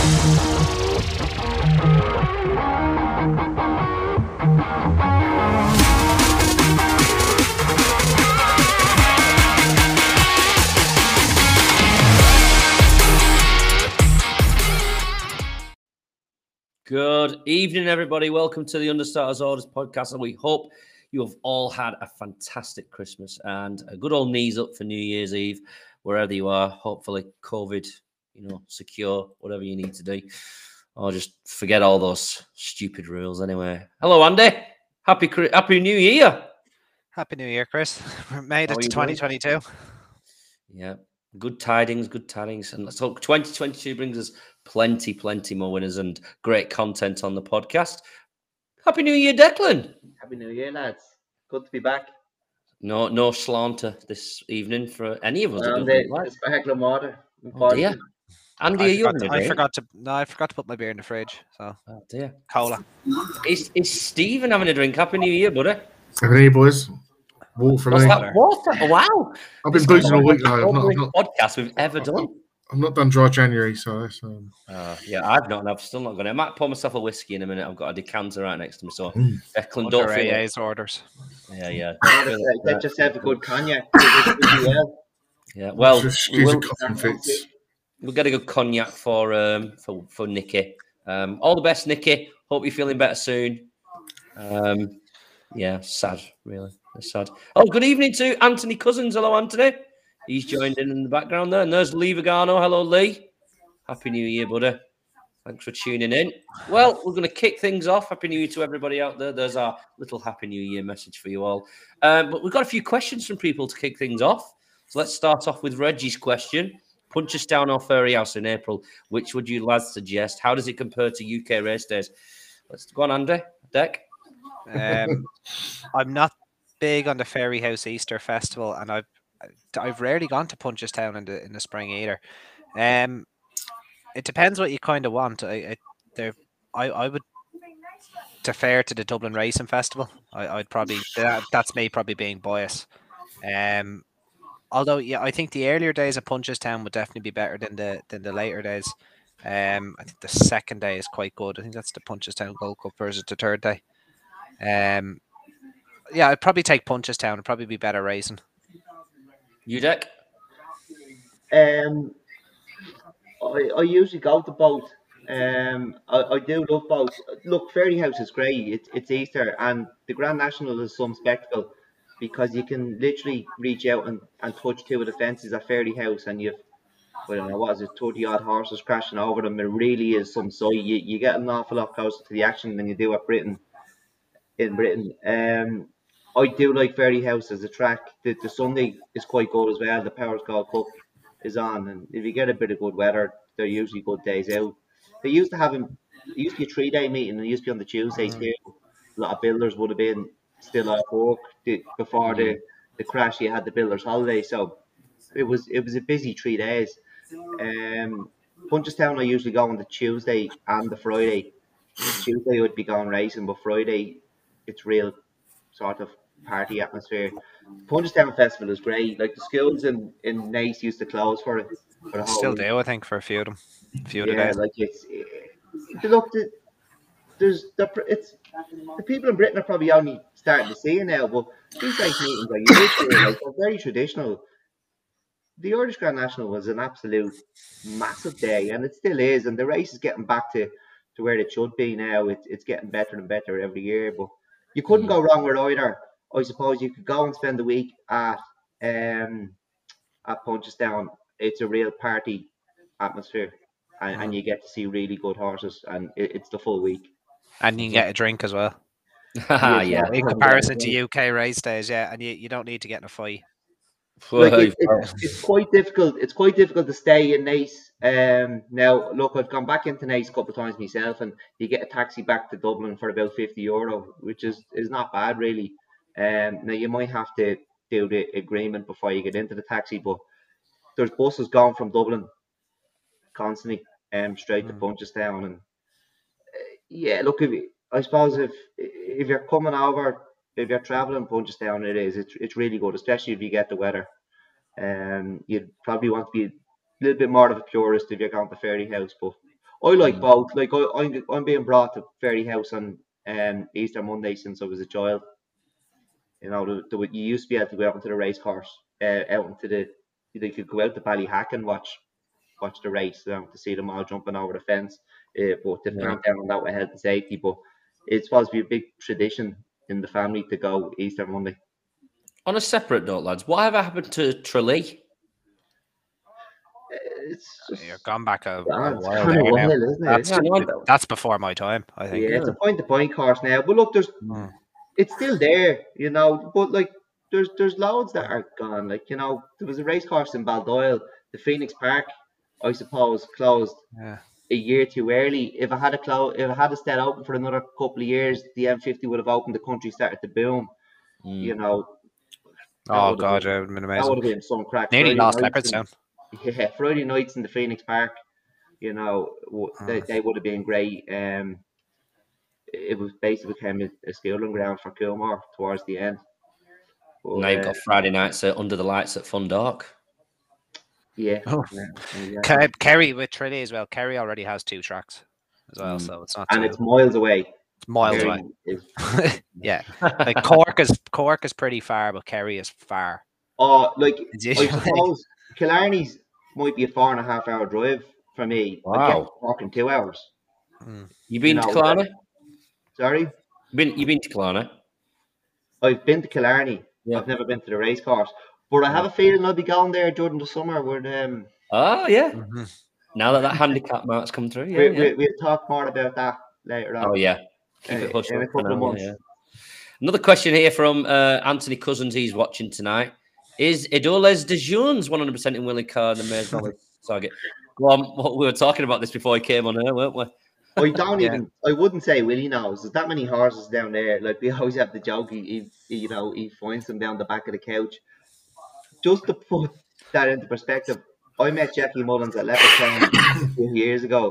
Good evening, everybody. Welcome to the Understarters Orders podcast. And we hope you have all had a fantastic Christmas and a good old knees up for New Year's Eve, wherever you are. Hopefully, COVID, secure, whatever you need to do. Or just forget all those stupid rules anyway. Hello, Andy. Happy New Year. Happy New Year, Chris. We're made it to 2022. Yeah. Good tidings. And let's hope 2022 brings us plenty more winners and great content on the podcast. Happy New Year, Declan. Happy New Year, lads. Good to be back. No slander this evening for any of us. The sparkling water. Oh dear. Andy, I forgot to put my beer in the fridge. So. Oh dear. Cola. Is Stephen having a drink? Happy New Year, buddy. Happy New Year, boys. Water for me. Water? Wow. I've been boozing all week. I've not podcast we've ever done. I'm not done dry January, so that's. Yeah, I've not, and I've still not got it. I might pour myself a whiskey in a minute. I've got a decanter right next to me, so Declan, don't feel AA's orders. Yeah. Get yourself a good cognac. Yeah, well, we'll get a good cognac for Nikki. All the best, Nikki. Hope you're feeling better soon. Yeah, sad, really. It's sad. Oh, good evening to Anthony Cousins. Hello, Anthony. He's joined in the background there. And there's Lee Vigano. Hello, Lee. Happy New Year, buddy. Thanks for tuning in. Well, we're going to kick things off. Happy New Year to everybody out there. There's our little Happy New Year message for you all. But we've got a few questions from people to kick things off. So let's start off with Reggie's question. Punch us down or Fairy House in April. Which would you lads suggest? How does it compare to UK race days? Let's go on, Andy. Deck. I'm not big on the Fairy House Easter Festival, and I've rarely gone to Punchestown in the spring either. It depends what you kind of want. I would defer to the Dublin Racing Festival. I'd probably that's me probably being biased. Although yeah, I think the earlier days of Punchestown would definitely be better than the later days. I think the second day is quite good. I think that's the Punchestown Gold Cup versus the third day. Yeah, I'd probably take Punchestown. It'd probably be better racing. You, Deck? I usually go to both. I do love both. Look, Fairy House is great. It's Easter, and the Grand National is some spectacle because you can literally reach out and touch two of the fences at Fairy House, and you've, I don't know, 30 odd horses crashing over them. It really is some sight. You get an awful lot closer to the action than you do at Britain. In Britain, I do like Fairy House as a track. The Sunday is quite good as well. The Powers Gold Cup is on, and if you get a bit of good weather, they're usually good days out. They used to be a 3-day meeting, and it used to be on the Tuesday too. A lot of builders would have been still at work before the crash. You had the builders' holiday, so it was a busy 3 days. Punchestown I usually go on the Tuesday and the Friday. Tuesday would be going racing, but Friday it's real sort of party atmosphere. Punchestown Festival is great. Like the schools in Naas used to close for it. Still do, I think, for a few of them. A few of the days. Like it's the people in Britain are probably only starting to see it now, but these race meetings are usually they're very traditional. The Irish Grand National was an absolute massive day, and it still is, and the race is getting back to where it should be now. It's getting better and better every year, but you couldn't go wrong with either. I suppose you could go and spend the week at Punchestown. It's a real party atmosphere, and you get to see really good horses, and it's the full week. And you can get a drink as well. Yeah. In comparison to UK race days, yeah, and you don't need to get in a fight. Like it's quite difficult. It's quite difficult to stay in Naas. Now, look, I've gone back into Naas a couple of times myself, and you get a taxi back to Dublin for about €50, which is not bad, really. Now you might have to do the agreement before you get into the taxi, but there's buses going from Dublin constantly, straight to Punchestown, and yeah, look, I suppose if you're coming over. If you're traveling Punchestown, it's really good, especially if you get the weather. You'd probably want to be a little bit more of a purist if you're going to Fairy House, but I like both. Like I'm being brought to Fairyhouse on Easter Monday since I was a child. You know, you used to be able to go out into the race course, out into the. You could go out to Ballyhack and watch the race, to see them all jumping over the fence. But they've clamped down on that with health and safety. But it's supposed to be a big tradition in the family to go Easter Monday. On a separate note, lads, whatever happened to Tralee? It's just You're gone back a it's while kind of there now. wild, isn't it? That's before my time, I think. Yeah, it's a point-to-point course now. But look, it's still there, you know. But like, there's loads that are gone. Like, you know, there was a race course in Baldoyle, the Phoenix Park, I suppose, closed a year too early. If it had stayed open for another couple of years, the M50 would have opened. The country started to boom. You know. Oh God, it would have been amazing. That would have been some crack. Nearly lost Leopardstown. Yeah, Friday nights in the Phoenix Park, you know, they would have been great. It was basically became a schooling ground for Kilmore towards the end. But, now you've got Friday nights under the lights at Fundalk. Yeah. Kerry with Tralee as well. Kerry already has 2 tracks as well, so it's not. And it's miles away. It's miles away. Yeah, like Cork is pretty far, but Kerry is far. Oh, like I suppose Killarney's might be a 4.5 hour drive for me. Wow, walking 2 hours. You been to Killarney? Sorry, you been to Killarney? I've been to Killarney. Yeah. I've never been to the race course, but I have a feeling I'll be going there during the summer with Oh yeah. Now that handicap mark's come through, we'll talk more about that later on. Oh yeah, keep it hush in a couple of months. Yeah. Another question here from Anthony Cousins. He's watching tonight. Is Idoles de Jeunes 100% in Willie Card and Mares Novice target? Well, we were talking about this before he came on here, weren't we? I don't even. I wouldn't say Willie knows. There's that many horses down there. Like we always have the joke. He finds them down the back of the couch. Just to put that into perspective, I met Jackie Mullins at Leopardstown a few years ago,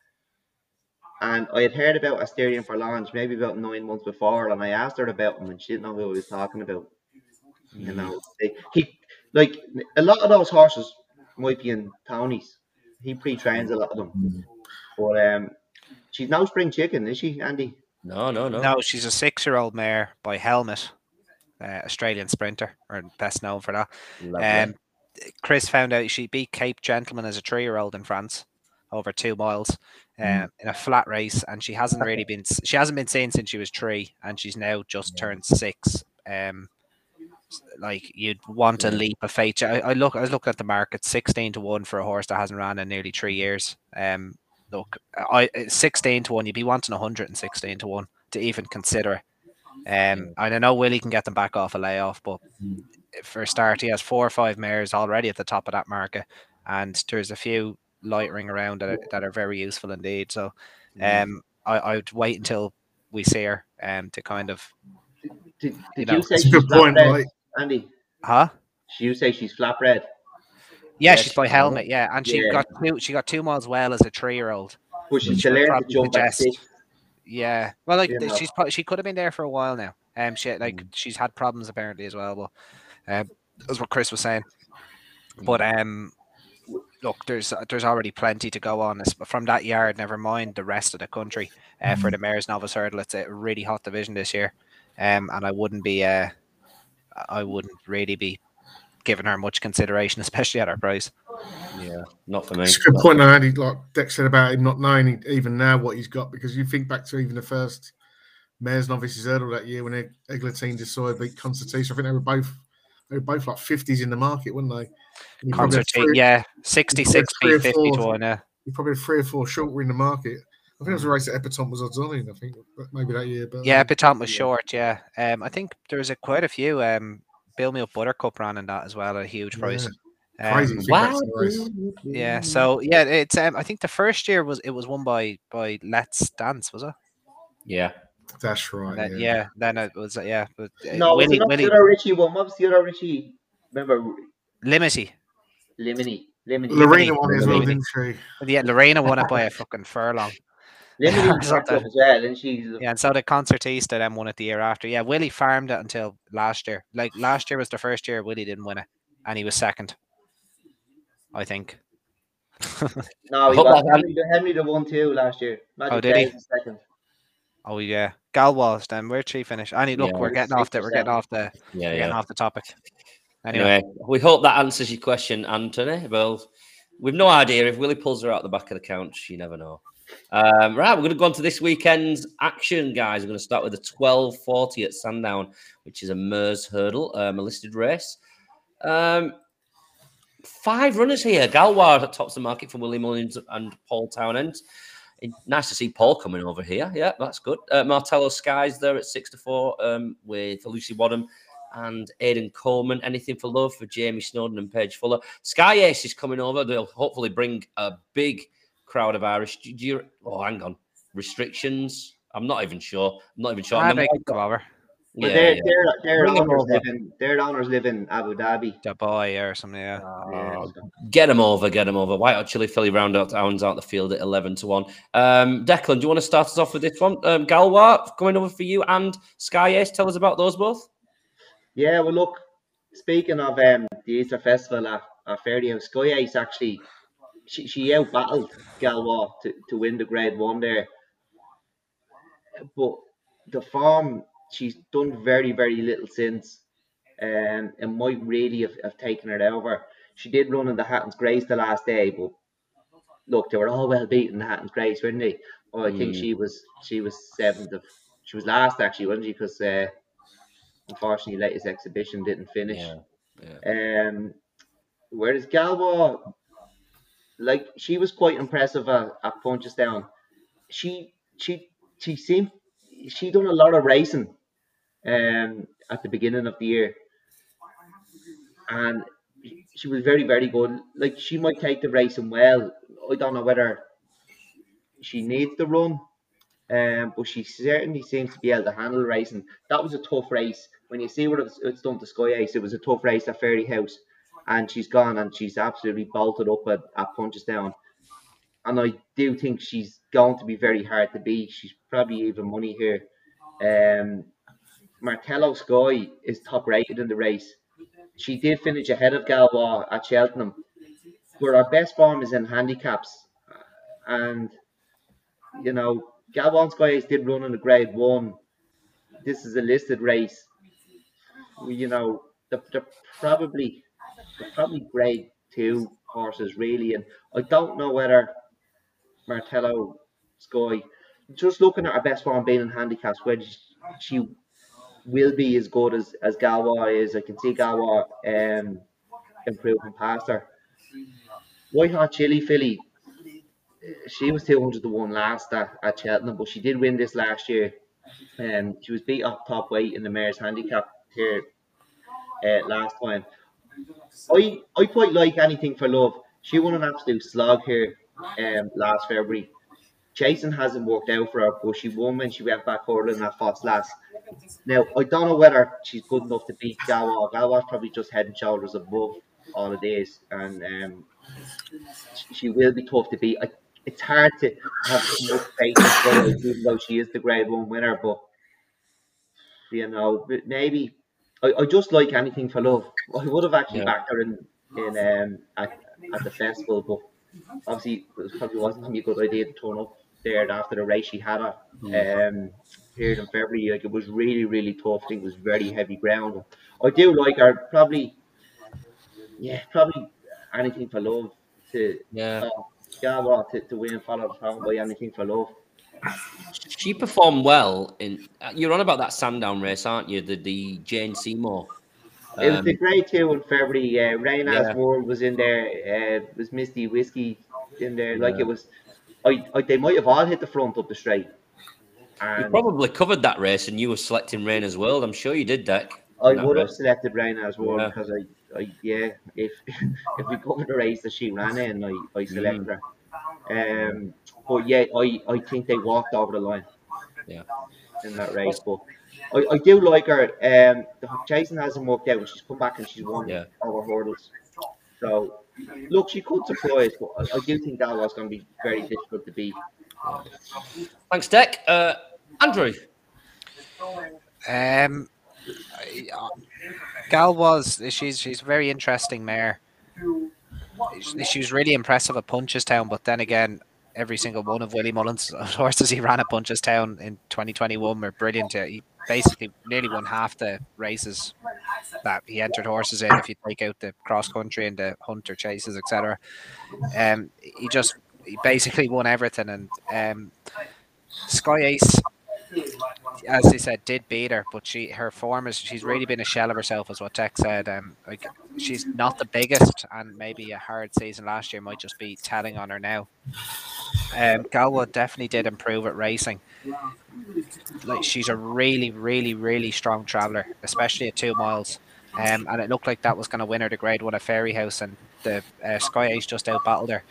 and I had heard about Asterion for Launch maybe about 9 months before, and I asked her about him, and she didn't know who I was talking about. You know, he like a lot of those horses might be in Tony's. He pre-trains a lot of them, but she's no spring chicken, is she, Andy? No. No, she's a 6-year-old mare by Helmet, Australian sprinter, or best known for that. Chris found out she beat Cape Gentleman as a 3-year-old in France over 2 miles in a flat race, and she hasn't been seen since she was 3, and she's now just turned 6. Like you'd want a leap of faith. I was looking at the market, 16-1 for a horse that hasn't ran in nearly 3 years. Look, 16-1, you'd be wanting 116-1 to even consider it. And I know Willie can get them back off a layoff, but for a start, he has 4 or 5 mares already at the top of that market, and there's a few loitering around that are very useful indeed. So, I would wait until we see her to kind of. Did you say she's good point, right? Andy? Huh? Did you say she's flatbred? Yeah, she's by Helmet. Yeah, and she got 2 miles well as a 3-year-old. But she learned to jump at 6. Yeah, well, like she could have been there for a while now. She's had problems apparently as well. But that's what Chris was saying. But look, there's already plenty to go on from that yard. Never mind the rest of the country. For the Mares Novice Hurdle, it's a really hot division this year. And I wouldn't really be giving her much consideration, especially at her price. Yeah, not for me. It's a good point, Andy. Like Dex said about him not knowing even now what he's got, because you think back to even the first Mares Novices Hurdle that year when Eglantine decided beat Concertine. I think they were both like 50s in the market, weren't they? Concertine, 66 beat 50-1. Yeah, you probably had 3 or 4 shorter in the market. I think it was a race that Epatante was odds on in. I think maybe that year. But Epatante was short. Yeah, I think there was quite a few. Bill Milk Buttercup ran in that as well at a huge price. Crazy. Wow. Yeah. So yeah, it's. I think the first year was won by Let's Dance, was it? Yeah, that's right. Then it was. Yeah. But, no, Willie, the other Richie one. What was the other Richie? Remember? Limity. Lorena won as well, didn't she? Yeah, Lorena won it by a fucking furlong. Limity as well, and she's and so the Concertista then won it the year after. Yeah, Willie farmed it until last year. Like last year was the first year Willie didn't win it, and he was second, I think. No, he hope was that Henry the 1-2 last year. Magic did he? Day was second. Oh yeah, Galwaz. Then where'd she finish? Annie, look, Yeah. we're getting off the topic. Anyway, we hope that answers your question, Anthony. Well, we've no idea if Willie pulls her out the back of the couch. You never know. Right, we're going to go on to this weekend's action, guys. We're going to start with the 12:40 at Sandown, which is a Mears hurdle, a listed race. 5 runners here. Galward tops the market for Willie Mullins and Paul Townend. Nice to see Paul coming over here. Yeah, that's good. Martello Skies there at 6-4 with Lucy Wadham and Aidan Coleman. Anything for love for Jamie Snowden and Paige Fuller. Sky Ace is coming over. They'll hopefully bring a big crowd of Irish. Hang on. Restrictions? I'm not even sure. they can come over. But Yeah, their Bring 'em owners over. their owners live in Abu Dhabi. Dubai or something. Yeah. Get them over. White Hot Chili Philly rounds out the field at 11-1. Declan, do you want to start us off with this one? Galwar coming over for you and Sky Ace. Tell us about those both. Yeah, well, look, speaking of the Easter Festival at Fairyhouse, Sky Ace actually, she out-battled Galwar to win the Grade 1 there. But the form, she's done very, very little since. And might really have taken her over. She did run in the Hatton's Grace the last day, but look, they were all well beaten in the Hatton's Grace, weren't they? Oh, I think she was seventh. She was last actually, wasn't she? Because unfortunately, latest exhibition didn't finish. Yeah. Whereas Galwar, like, she was quite impressive at Punchestown. She seemed she done a lot of racing at the beginning of the year, and she was very, very good. Like, she might take the racing well. I don't know whether she needs the run, but she certainly seems to be able to handle racing. That was a tough race. When you see what it's done to Sky Ace, it was a tough race at Fairyhouse, and she's gone and she's absolutely bolted up at Punchestown. And I do think she's going to be very hard to beat. She's probably even money here. Martello Sky is top rated in the race. She did finish ahead of Galwar at Cheltenham, but our best form is in handicaps. And, you know, Galwar and Sky Ace did run in the Grade 1. This is a listed race. You know, they're probably Grade 2 horses, really. And I don't know whether Martello Sky, just looking at her best form being in handicaps, whether she will be as good as Galwar is. I can see Galwar improving past her. White Hot Chili Philly, she was 200-1 last at Cheltenham, but she did win this last year. She was beat off top weight in the Mayor's Handicap here last time. I quite like Anything for Love. She won an absolute slog here last February. Chasing hasn't worked out for her, but she won when she went back hurdling at Fosslas. Now, I don't know whether she's good enough to beat Galwar. Galwar's probably just head and shoulders above all of this, and she will be tough to beat. It's hard to have much faith in her, even though she is the Grade 1 winner, but, you know, maybe I just like Anything for Love. I would have actually backed her in at the festival, but obviously it probably wasn't a good idea to turn up there after the race she had her here in February. Like, it was really, really tough. I think it was very heavy ground. I do like her. Probably Anything for Love to win, followed by Anything for Love. She performed well in. You're on about that Sandown race, aren't you? The Jane Seymour. It was the Grade 2 in February. Raina's World was in there. It was Misty Whiskey in there. Like, it was. They might have all hit the front up the straight. You probably covered that race, and you were selecting Raina's World. I'm sure you did, Deck. I would have selected Raina's World because if we covered the race that she ran in, I selected her. But yeah, I think they walked over the line. Yeah. In that race, but I do like her. The chasing hasn't worked out, and she's come back and she's won over hurdles. So, look, she could surprise, but I do think that was going to be very difficult to beat. Thanks, Deck. Andrew. Gal she's a very interesting mare. she was really impressive at Punchestown, but then again, every single one of Willie Mullins' horses he ran at Punchestown in 2021 were brilliant. He basically nearly won half the races that he entered horses in, if you take out the cross country and the hunter chases, etc. He basically won everything, and Sky Ace, as they said, did beat her, but her form she's really been a shell of herself, is what Tech said. Like, she's not the biggest, and maybe a hard season last year might just be telling on her now. Galwa definitely did improve at racing. Like, she's a really, really, really strong traveller, especially at 2 miles. And it looked like that was going to win her the Grade 1 at Fairyhouse, and the Sky Ace just out battled her.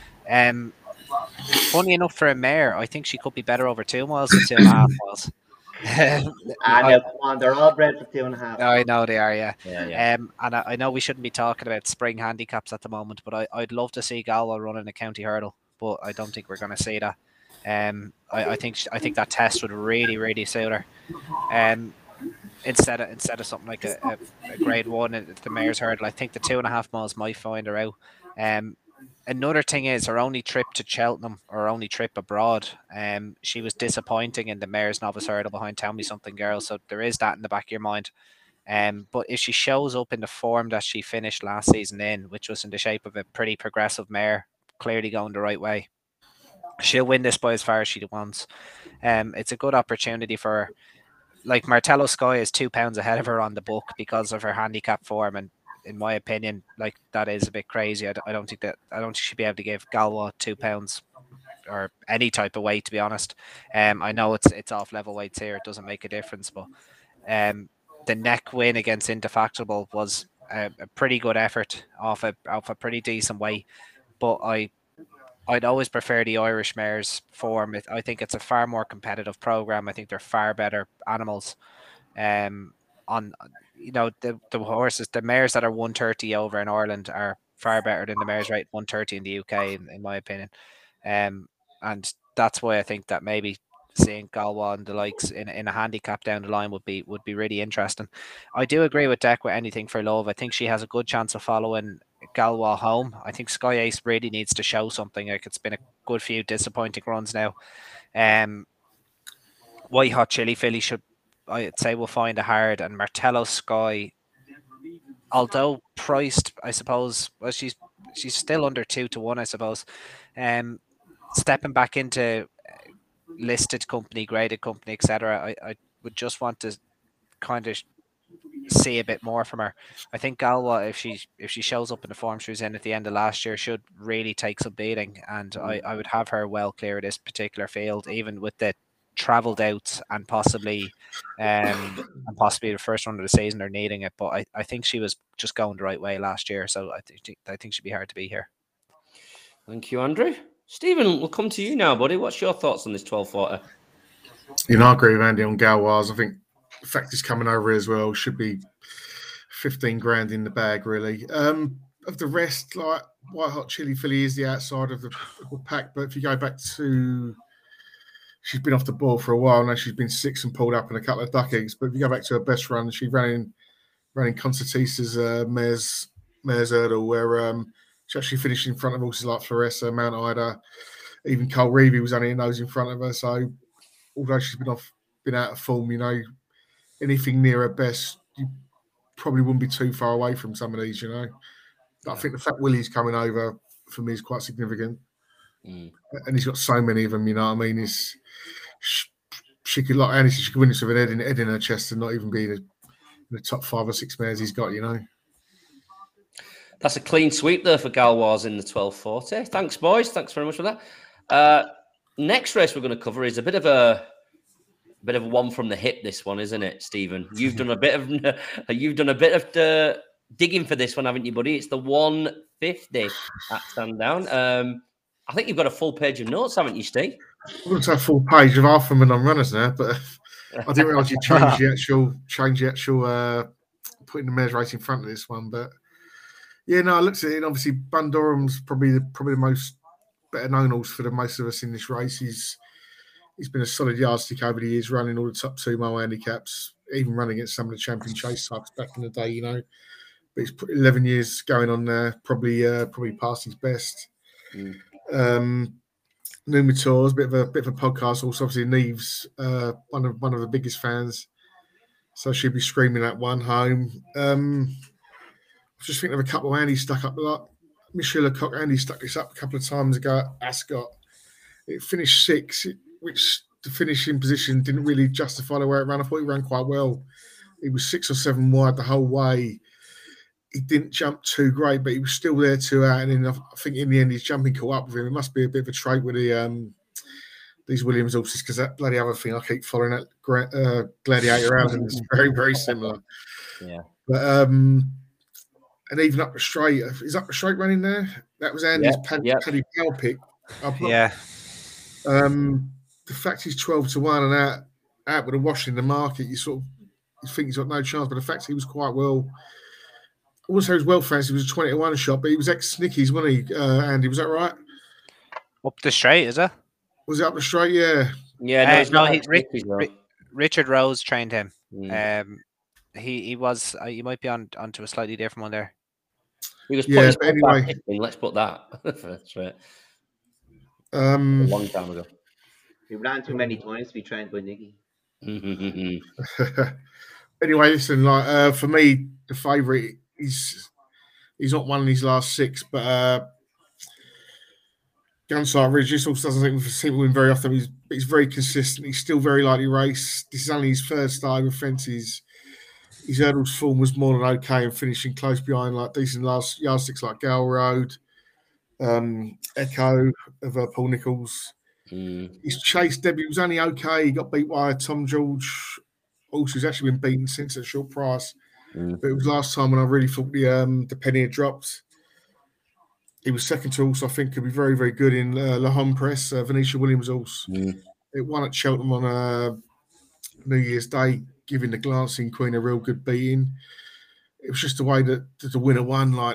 Funny enough, for a mare, I think she could be better over 2 miles than 2.5 miles. Come on, they're all bred for 2.5. I know they are, yeah. Yeah. And I know we shouldn't be talking about spring handicaps at the moment, but I'd love to see Galway running a county hurdle, but I don't think we're going to see that. I think that test would really, really suit her. Instead of something like a Grade 1 at the mare's hurdle, I think the 2.5 miles might find her out. Another thing is her only trip to Cheltenham, or her only trip abroad. She was disappointing in the mare's novice hurdle behind Tell Me Something Girl, so there is that in the back of your mind. But if she shows up in the form that she finished last season in, which was in the shape of a pretty progressive mare, clearly going the right way, she'll win this by as far as she wants. It's a good opportunity for her. Like, Martello Sky is £2 ahead of her on the book because of her handicap form, and in my opinion, like, that is a bit crazy. I don't think she'd be able to give Galwa £2 or any type of weight, to be honest. I know it's off level weights here; it doesn't make a difference, but the neck win against Indefactible was a pretty good effort off a pretty decent weight. But I'd always prefer the Irish mares form. I think it's a far more competitive program. I think they're far better animals. On the horses, the mares that are 130 over in Ireland are far better than the mares right 130 in the UK, in my opinion. And that's why I think that maybe seeing Galway and the likes in a handicap down the line would be really interesting. I do agree with Dec with Anything for Love. I think she has a good chance of following Galway home. I think Sky Ace really needs to show something. Like, it's been a good few disappointing runs now. White Hot Chili Filly I'd say will find it hard, and Martello Sky, although priced, I suppose, well, she's still under 2-1, I suppose. Stepping back into listed company, graded company, etc., I would just want to kind of see a bit more from her. I think Galway, if she shows up in the form she was in at the end of last year, should really take some beating, and I would have her well clear of this particular field, even with the travelled out and possibly the first run of the season they're needing it. But I think she was just going the right way last year, so I think she'd be hard to beat here. Thank you, Andrew. Stephen, we'll come to you now, buddy. What's your thoughts on this 12-40? I agree with Andy on Galwaz. I think the fact he's coming over as well should be 15 grand in the bag, really. Of the rest, like, White Hot Chili Filly is the outside of the pack, but if you go back to, she's been off the ball for a while now. She's been 6 and pulled up in a couple of duck eggs. But if you go back to her best run, she ran in Concertista's mare's hurdle, where she actually finished in front of horses like Floressa, Mount Ida, even Cole Reevy was only a nose in front of her. So although she's been out of form, anything near her best, you probably wouldn't be too far away from some of these. I think the fact Willie's coming over for me is quite significant. And he's got so many of them, you know what I mean? She could, like Annie said, she could win this with an head in her chest and not even be in the top 5 or 6 mares he's got, That's a clean sweep there for Galwaz in the 12-40. Thanks, boys. Thanks very much for that. Next race we're going to cover is a bit of a one from the hip. This one, isn't it, Stephen? You've done a bit of digging for this one, haven't you, buddy? It's the 150 at Sandown. I think you've got a full page of notes, haven't you, Steve? I wouldn't say a full page of half of them on runners now, but I didn't realise you change the actual putting the mares race in front of this one. But yeah, no, I looked at it, and obviously Bundorum's probably the most better known horse for the most of us in this race. He's been a solid yardstick over the years, running all the top 2 mile handicaps, even running against some of the champion chase types back in the day, but he's put 11 years going on there. Probably past his best. Numitor's bit of a podcast. Also, obviously, Neve's one of the biggest fans, so she'll be screaming that one home. Just thinking of a couple of Andy stuck up. Like Michelle Lecoq, Andy stuck this up a couple of times ago at Ascot. It finished 6th, which the finishing position didn't really justify the way it ran. I thought he ran quite well. He was 6 or 7 wide the whole way. He didn't jump too great, but he was still there 2 out. And then I think in the end, his jumping caught up with him. It must be a bit of a trait with these Williams horses, because that bloody other thing I keep following, that Gladiator Allen, is very, very similar. Yeah. But and even Up the Straight, is Up the Straight running there? That was Andy's Paddy Powell pick. Yeah. The fact he's 12-1 and out with a wash in the market, you think he's got no chance. But the fact he was quite well. I wouldn't say he was well fancy. He was a 20-1 shot, but he was ex-Snickies, wasn't he, Andy? Was that right? Up the Straight, is it? Was it Up the Straight? Yeah. Yeah. Richard Rose trained him. He was. You might be onto a slightly different one there. He was but anyway. Let's put that. That's right. A long time ago. He ran too many times to be trained by Nicky. Anyway, listen, like for me, the favourite, he's not won in his last 6, but Gunsight Ridge, this also doesn't seem to win very often. He's very consistent. He's still very lightly raced. This is only his first start with fences. His hurdles form was more than okay, and finishing close behind like decent last yardsticks like Gale Road, Echo of Paul Nicholls. His chase debut was only okay. He got beat by Tom George, also who's actually been beaten since at short price. But it was last time when I really thought the penny had dropped. He was second to horse I think could be very, very good in La Homme Press, Venetia Williams horse. It won at Cheltenham on New Year's Day, giving the Glancing Queen a real good beating. It was just the way that the winner won, like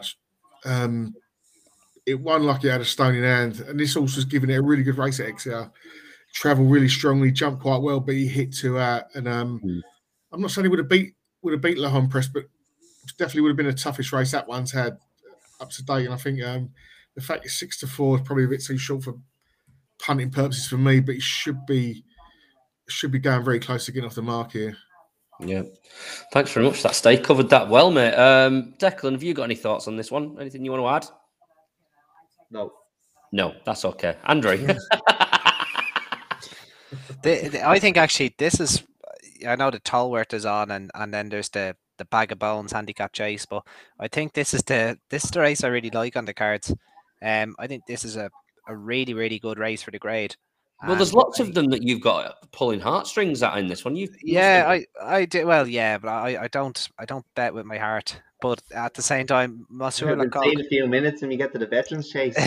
it won like it had a stone in hand. And this horse was giving it a really good race at Exeter. Travelled really strongly, jumped quite well, but he hit 2 out. And I'm not saying he would have beat La Homme Press, but definitely would have been the toughest race that one's had up to date. And I think the fact it's 6-4 is probably a bit too short for punting purposes for me, but he should be going very close to getting off the mark here. Yeah. Thanks very much for that, Steve. Covered that well, mate. Declan, have you got any thoughts on this one? Anything you want to add? No, that's okay. Andrew? I think actually this is, I know the Tolworth is on and then there's the Bag of Bones handicap chase, but I think this is the race I really like on the cards. I think this is a really, really good race for the grade. Well, there's lots of them that you've got pulling heartstrings at in this one. I do. Well, yeah, but I don't bet with my heart. But at the same time, Monsieur Lecoq. Save a few minutes and we get to the veterans chase.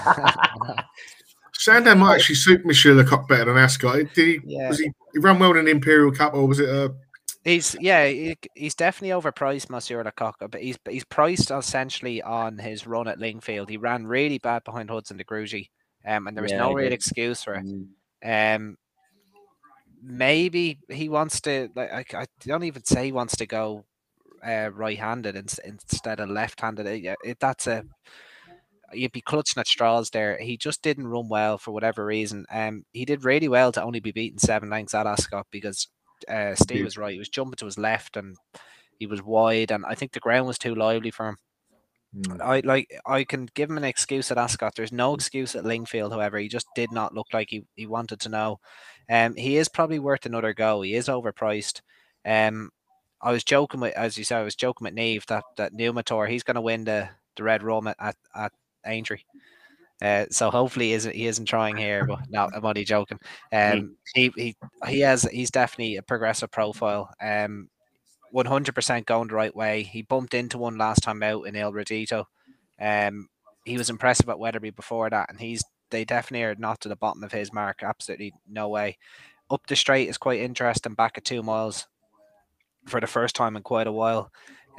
Sandown might actually suit Monsieur Lecoq better than Ascot. He ran well in the Imperial Cup, or was it? He's definitely overpriced, Monsieur Lecoq, but he's priced essentially on his run at Lingfield. He ran really bad behind Hudson de Grugy. And there was no real excuse for it. Maybe he wants to, like, I don't even say he wants to go right-handed instead of left-handed. You'd be clutching at straws there. He just didn't run well for whatever reason. He did really well to only be beaten 7 lengths at Ascot because Steve was right. He was jumping to his left and he was wide, and I think the ground was too lively for him. I can give him an excuse at Ascot. There's no excuse at Lingfield, however. He just did not look like he wanted to know. He is probably worth another go. He is overpriced. I was joking with, as you said, Neve that Numitor, he's going to win the Red Rum at Aintree. So hopefully he isn't trying here, but no, I'm only joking. He's definitely a progressive profile. 100% going the right way. He bumped into one last time out in Il Rodito. He was impressive at Weatherby before that, and they definitely are not to the bottom of his mark. Absolutely no way. Up the Straight is quite interesting, back at 2 miles for the first time in quite a while.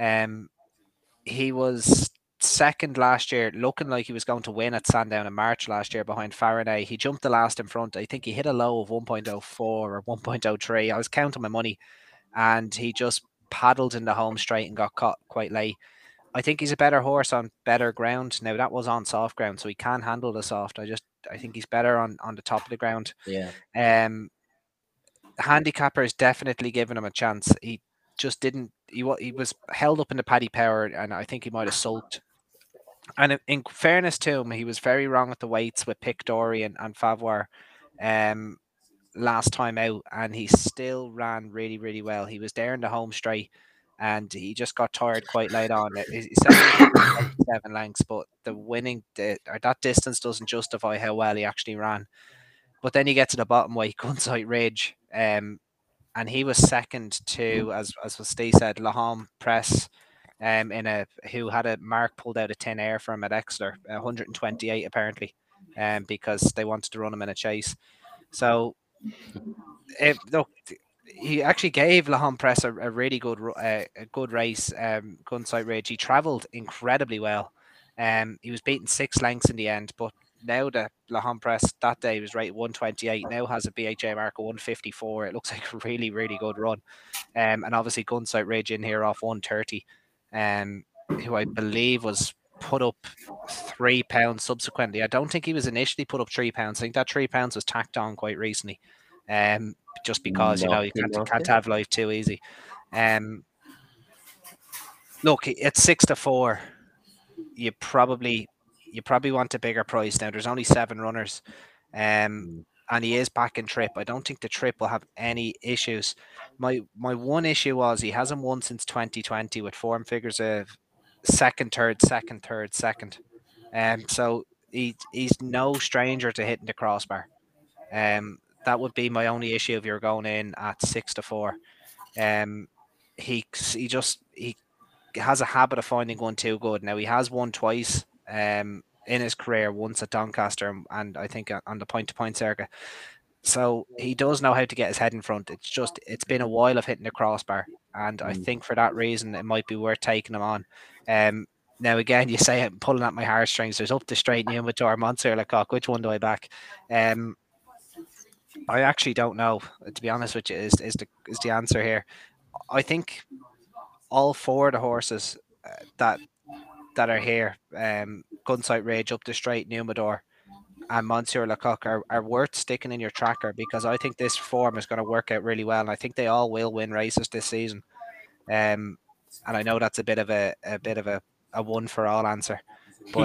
He was second last year, looking like he was going to win at Sandown in March last year behind Faraday. He jumped the last in front. I think he hit a low of 1.04 or 1.03. I was counting my money, and he just paddled in the home straight and got caught quite late. I think he's a better horse on better ground. Now that was on soft ground, so he can handle the soft. I think he's better on the top of the ground. Yeah. Handicappers definitely given him a chance. He just didn't. He was held up in the Paddy Power, and I think he might have sulked. And in fairness to him, he was very wrong at the weights with Pic D'Orhy and Favre last time out, and he still ran really, really well. He was there in the home straight, and he just got tired quite late on. He said he was 7 lengths, but the winning or that distance doesn't justify how well he actually ran. But then you get to the bottom weight, Gunsight Ridge, and he was second to, as Steve said, Laham Press, who had a mark pulled out of thin air for him at Exeter, 128 apparently, because they wanted to run him in a chase. So, look, he actually gave Laham Press a really good race. Gunsight Ridge. He travelled incredibly well. He was beaten 6 lengths in the end, but now the Laham Press that day was rated 128. Now has a BHA mark of 154. It looks like a really, really good run. And obviously Gunsight Ridge in here off 130. Who I believe was put up £3 subsequently. I don't think he was initially put up £3. I think that £3 was tacked on quite recently. Just because you can't have life too easy. Look, it's 6-4. You probably want a bigger price now. There's only 7 runners, and he is back in trip. I don't think the trip will have any issues. My one issue was he hasn't won since 2020 with form figures of second, third. So he's no stranger to hitting the crossbar. That would be my only issue if you're going in at 6-4. He has a habit of finding one too good. Now he has won twice in his career, once at Doncaster and I think on the point-to-point circuit. So he does know how to get his head in front. It's been a while of hitting the crossbar, and I think for that reason it might be worth taking him on. Now again, you say I'm pulling at my heartstrings. There's Up the Straight, Numitor, Monsieur Lecoq. Which one do I back? I actually don't know, to be honest with you, is the answer here. I think all 4 of the horses that are here, Gunsight Ridge, Up the Straight, Numitor, and Monsieur Lecoq are worth sticking in your tracker, because I think this form is going to work out really well, and I think they all will win races this season. And I know that's a bit of a one for all answer, but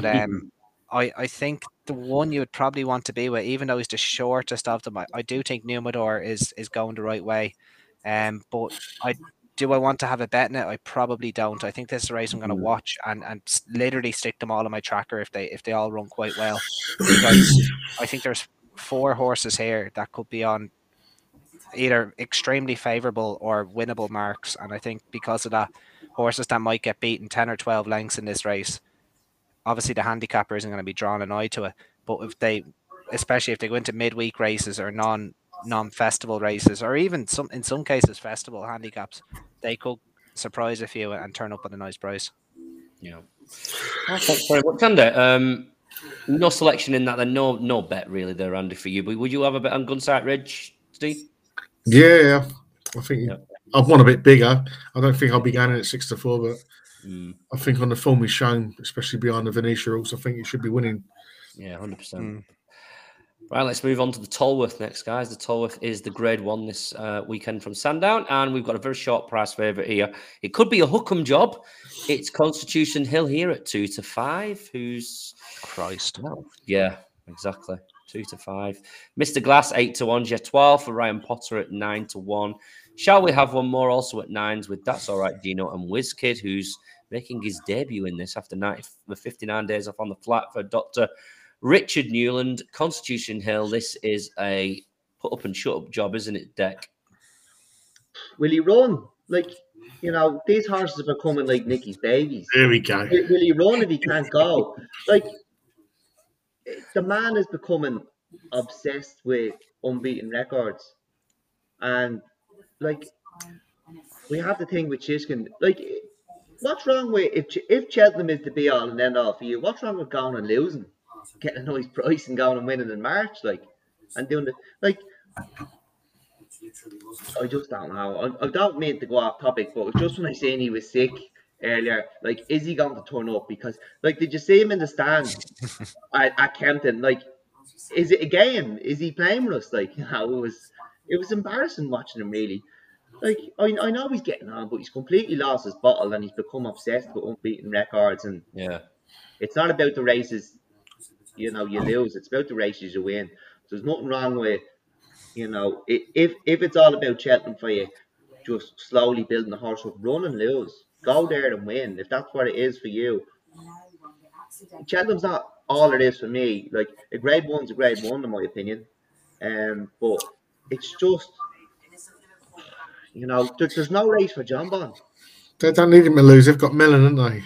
I think the one you would probably want to be with, even though he's the shortest of them, I do think Numitor is going the right way. But do I want to have a bet in it? I probably don't. I think this is a race I'm going to watch and literally stick them all in my tracker if they all run quite well, because I think there's 4 horses here that could be on either extremely favourable or winnable marks, and I think because of that, horses that might get beaten 10 or 12 lengths in this race. Obviously, the handicapper isn't going to be drawing an eye to it, but especially if they go into midweek races or non-festival races, or even in some cases festival handicaps, they could surprise a few and turn up at a nice price. Yeah. Thanks very much, Andy. No selection in that, then no bet really there, Andy, for you. But would you have a bet on Gunsight Ridge, Steve? Yeah. I think I've won a bit bigger. I don't think I'll be going in at 6-4, but I think on the form he's shown, especially behind the Venetia rules, I think he should be winning. Yeah, 100%. Right, let's move on to the Tolworth next, guys. The Tolworth is the Grade 1 this weekend from Sandown, and we've got a very short price favourite here. It could be a hookem job. It's Constitution Hill here at 2-5. Who's Christ? Oh, yeah, exactly. 2-5. Mr. Glass 8-1. J12 for Ryan Potter at 9-1. Shall we have one more also at 9s with That's All Right, Gino and WizKid, who's making his debut in this after 59 days off on the flat for Dr. Richard Newland. Constitution Hill, this is a put up and shut up job, isn't it, Deck? Will he run? These horses are becoming like Nicky's babies. There we go. Will he run if he can't go? The man is becoming obsessed with unbeaten records. And, we have the thing with Shishkin. What's wrong with, if Cheltenham is the be-all and end-all for you, what's wrong with going and losing? Getting a nice price and going and winning in March, and doing I just don't know. I don't mean to go off topic, but just when I seen he was sick, earlier. Like, is he going to turn up? Because, like, did you see him in the stand at Kempton? Like, is it a game? Is he playing with us? Like, it was embarrassing watching him, really. Like, I know he's getting on, but he's completely lost his bottle and he's become obsessed with unbeaten records. And Yeah. it's not about the races, you lose. It's about the races you win. There's nothing wrong with, if it's all about Cheltenham for you, just slowly building the horse up, run and lose. Go there and win. If that's what it is for you. Cheltenham's not all it is for me. Like, a grade one's a grade one, in my opinion. But it's just, there's no race for John Bond. They don't need him to lose. They've got Mellon, haven't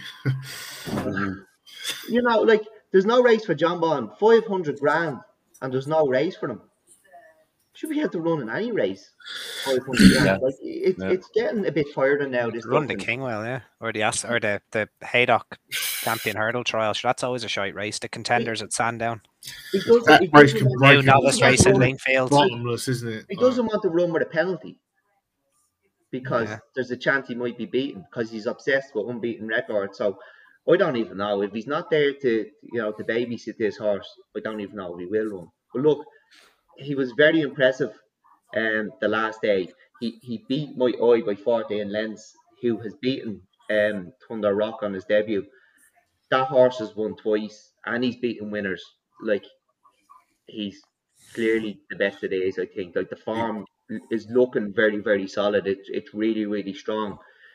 they? Like, there's no race for John Bond. 500 grand, and there's no race for them. Should be able to run in any race. 500 grand. Yeah. Like, it's getting a bit tired now. This Run the stuff. Kingwell, yeah, or the Haydock Champion Hurdle Trial. So that's always a shite race. The Contenders at Sandown. That race can break New novice race at Lingfield. bottomless, isn't it? He doesn't want to run with a penalty because Yeah. there's a chance he might be beaten because he's obsessed with unbeaten records. So I don't even know if he's not there to to babysit this horse. I don't even know if he will run. But look, he was very impressive. The last day he beat My Eye by 14 lengths, who has beaten Thunder Rock on his debut. That horse has won twice and he's beaten winners. Like, he's clearly the best of days, I think. Like, the form is looking very, very solid. It's really, really strong.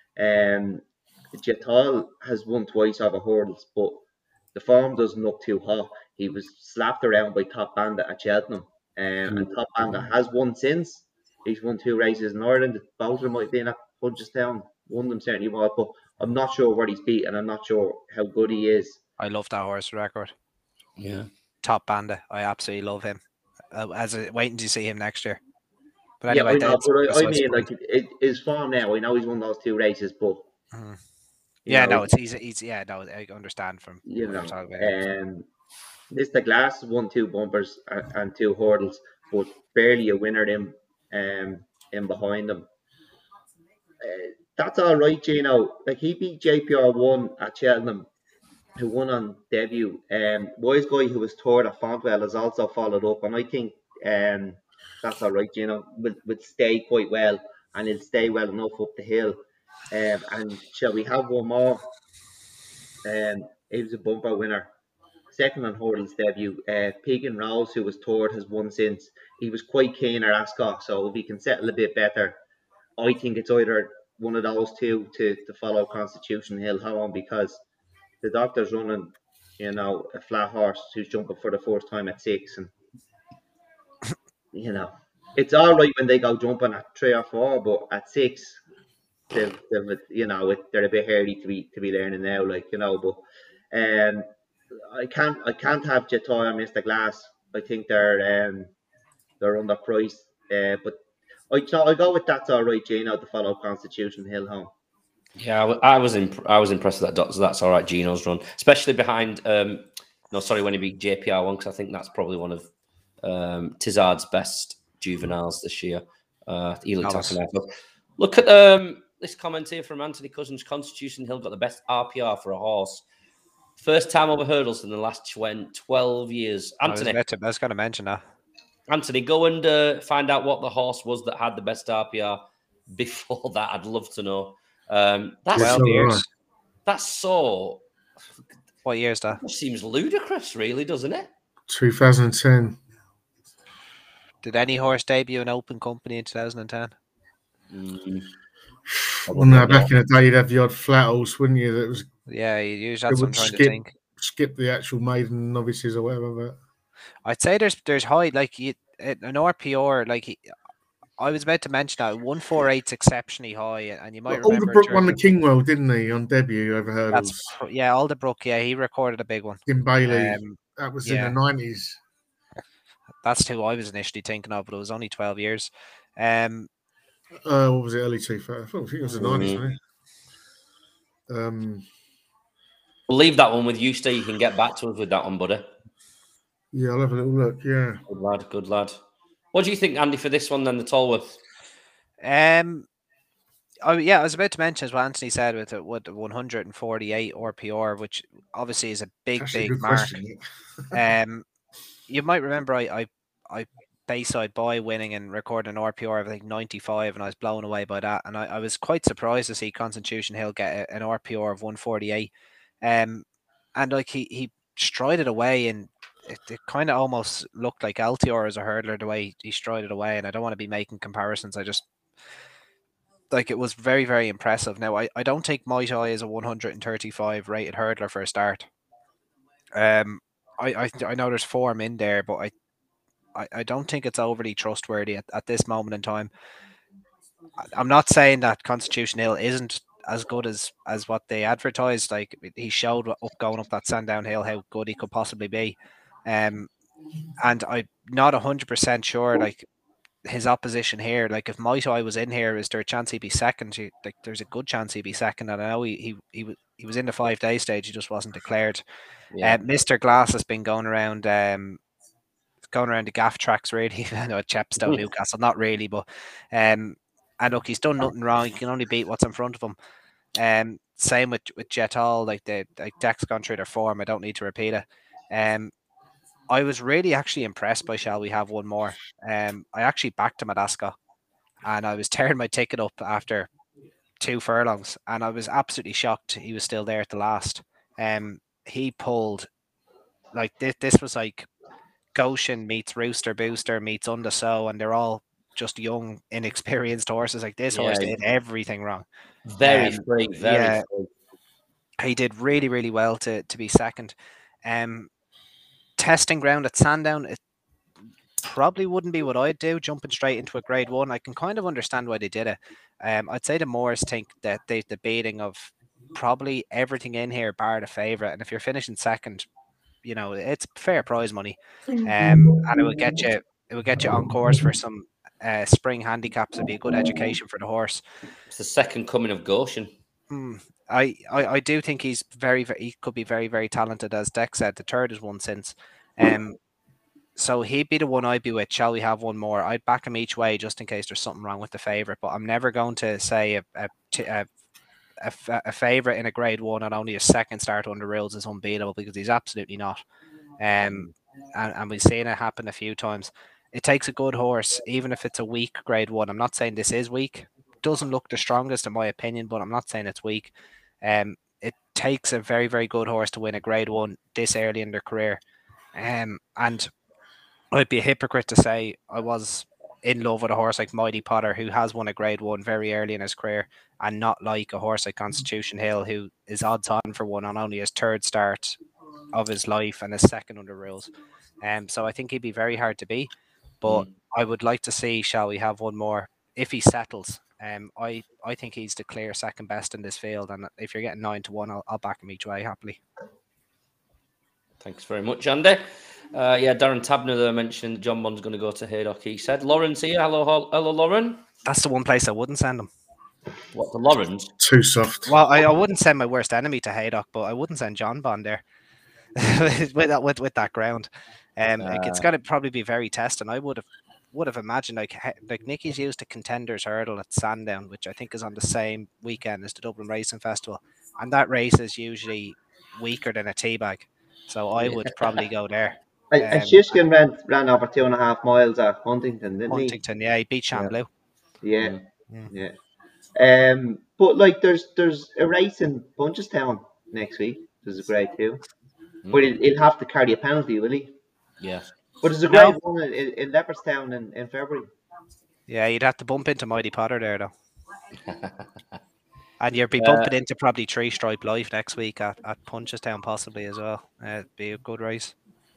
Jetal has won twice over hurdles, but the form doesn't look too hot. He was slapped around by Top Bandit at Cheltenham, and Top Bandit has won since. He's won 2 races in Ireland. Both of them might have been at Punchestown. One of them certainly was, but I'm not sure what he's beat, and I'm not sure how good he is. I love that horse record. Yeah. Top Bandit. I absolutely love him. Waiting to see him next year. But Yeah, anyway, I know, but I besides mean, the point. like, his form now. I know he's won those 2 races, but Yeah, no, he's yeah, no, I understand from what you're talking about. Mr. Glass won 2 bumpers and 2 hurdles, but barely a winner in behind him. That's all right, Gino. Like, he beat JPR1 at Cheltenham, who won on debut. Wise Guy, who was third at Fontwell, has also followed up, and I think that's all right, Gino. Will stay quite well, and he'll stay well enough up the hill. And shall we have one more? He was a bumper winner. Second on hurdles debut. Pegan Rose, who was third, has won since. He was quite keen at Ascot, so if he can settle a bit better, I think it's either one of those two to follow Constitution Hill home, because the doctor's running, a flat horse who's jumping for the first time at 6, and it's all right when they go jumping at 3 or 4, but at 6, they're a bit early to be learning now, But I can't have Jetai or Mr. Glass. I think they're underpriced. But I go with that's all right, Gino, to follow Constitution Hill home. Yeah, I was impressed with that. Doctor. That's all right. Gino's run, especially behind. When he beat JPR1, because I think that's probably one of Tizard's best juveniles this year. He looked Look at this comment here from Anthony Cousins. Constitution Hill got the best RPR for a horse. First time over hurdles in the last 12 years. Anthony, I was going to mention that. Anthony, go and find out what the horse was that had the best RPR before that. I'd love to know. That's 12 years. That's so. What year is that? That seems ludicrous, really, doesn't it? 2010. Did any horse debut in open company in 2010? Well, no, back in the day, you'd have the odd flat horse, wouldn't you? That was. Yeah, you usually that's what I'm trying to think. Skip the actual maiden novices or whatever. But I'd say there's high, like an RPR, like I was about to mention that 148's exceptionally high, and you might remember Alderbrook won the Kingwell, didn't he, on debut over hurdles? Alderbrook, yeah, he recorded a big one. In Bailey, that was in the 90s. That's who I was initially thinking of, but it was only 12 years. What was it, early 2000? I think it was the 90s, wasn't it? We'll leave that one with you, Steve. You can get back to us with that one, buddy. Yeah, I'll have a little look. Yeah, good lad. What do you think, Andy, for this one then, the Tolworth? I Oh yeah, I was about to mention as what Anthony said with the 148 RPR, which obviously is a It's big, actually a big good mark. question, Nick. You might remember I Bayside Boy winning and recording an RPR of I think 95, and I was blown away by that. And I was quite surprised to see Constitution Hill get an RPR of 148. And like he strided away, and it kind of almost looked like LTR as a hurdler the way he strided away. And I don't want to be making comparisons. I just like it was very, very impressive. Now I don't take Muay Thai as a 135 rated hurdler for a start. I know there's form in there, but I don't think it's overly trustworthy at this moment in time. I'm not saying that Constitution Hill isn't as good as what they advertised. Like he showed going up that Sandown Hill how good he could possibly be, and I'm not 100% sure. Like his opposition here, like if Muay Thai was in here, is there a chance he'd be second? Like there's a good chance he'd be second. And I know he was in the 5-day stage. He just wasn't declared. Yeah. Mr. Glass has been going around the gaff tracks really. I know Chepstow, Newcastle, not really, but and look, he's done nothing wrong. He can only beat what's in front of him. Same with Jet Hall, like Dex gone through their form. I don't need to repeat it. I was really actually impressed by Shall We Have One More. I actually backed him at Ascot, and I was tearing my ticket up after 2 furlongs, and I was absolutely shocked he was still there at the last. He pulled like this was like Goshen meets Rooster Booster meets Undersow, and they're all just young, inexperienced horses. Like this horse did everything wrong. Very free, very free. He did really, really well to be second. Testing ground at Sandown, it probably wouldn't be what I'd do, jumping straight into a grade 1. I can kind of understand why they did it. I'd say the Moors think that the beating of probably everything in here bar the favourite, and if you're finishing second, you know it's fair prize money, and it will get you on course for some spring handicaps. It'd be a good education for the horse. It's the second coming of Goshen. I do think he's he could be very, very talented, as Dex said. The third is one since. So he'd be the one I'd be with. Shall We Have One More? I'd back him each way just in case there's something wrong with the favourite, but I'm never going to say a favourite in a grade 1 and only a second start under rules is unbeatable, because he's absolutely not. And we've seen it happen a few times. It takes a good horse, even if it's a weak grade 1. I'm not saying this is weak. Doesn't look the strongest in my opinion, but I'm not saying it's weak. It takes a very, very good horse to win a grade 1 this early in their career. And I'd be a hypocrite to say I was in love with a horse like Mighty Potter, who has won a grade 1 very early in his career, and not like a horse like Constitution Hill, who is odds on for one on only his third start of his life and his second under rules. So I think he'd be very hard to beat, but I would like to see Shall We Have One More if he settles. I think he's the clear second best in this field, and if you're getting 9-1, I'll back him each way happily. Thanks very much, Andy. Darren Tabner there mentioned John Bond's going to go to Haydock. He said, Lauren's here. Hello, Lauren. That's the one place I wouldn't send him. What, the Laurens? Too soft. Well, I wouldn't send my worst enemy to Haydock, but I wouldn't send John Bond there with that ground. It's going to probably be very testing. I would have imagined like Nicky's used to Contenders Hurdle at Sandown, which I think is on the same weekend as the Dublin Racing Festival, and that race is usually weaker than a teabag. So I would probably go there. And Shishkin ran over 2.5 miles at Huntington, didn't he? Huntington, yeah, he beat Shamblew. Yeah. But like, there's a race in Punchestown next week. There's a grade 2, but he'll have to carry a penalty, will he? Yeah. But there's a grade 1 in Leopardstown in February. Yeah, you'd have to bump into Mighty Potter there, though. And you'd be bumping into probably 3 Stripe Life next week at Punchestown possibly as well. It'd be a good race.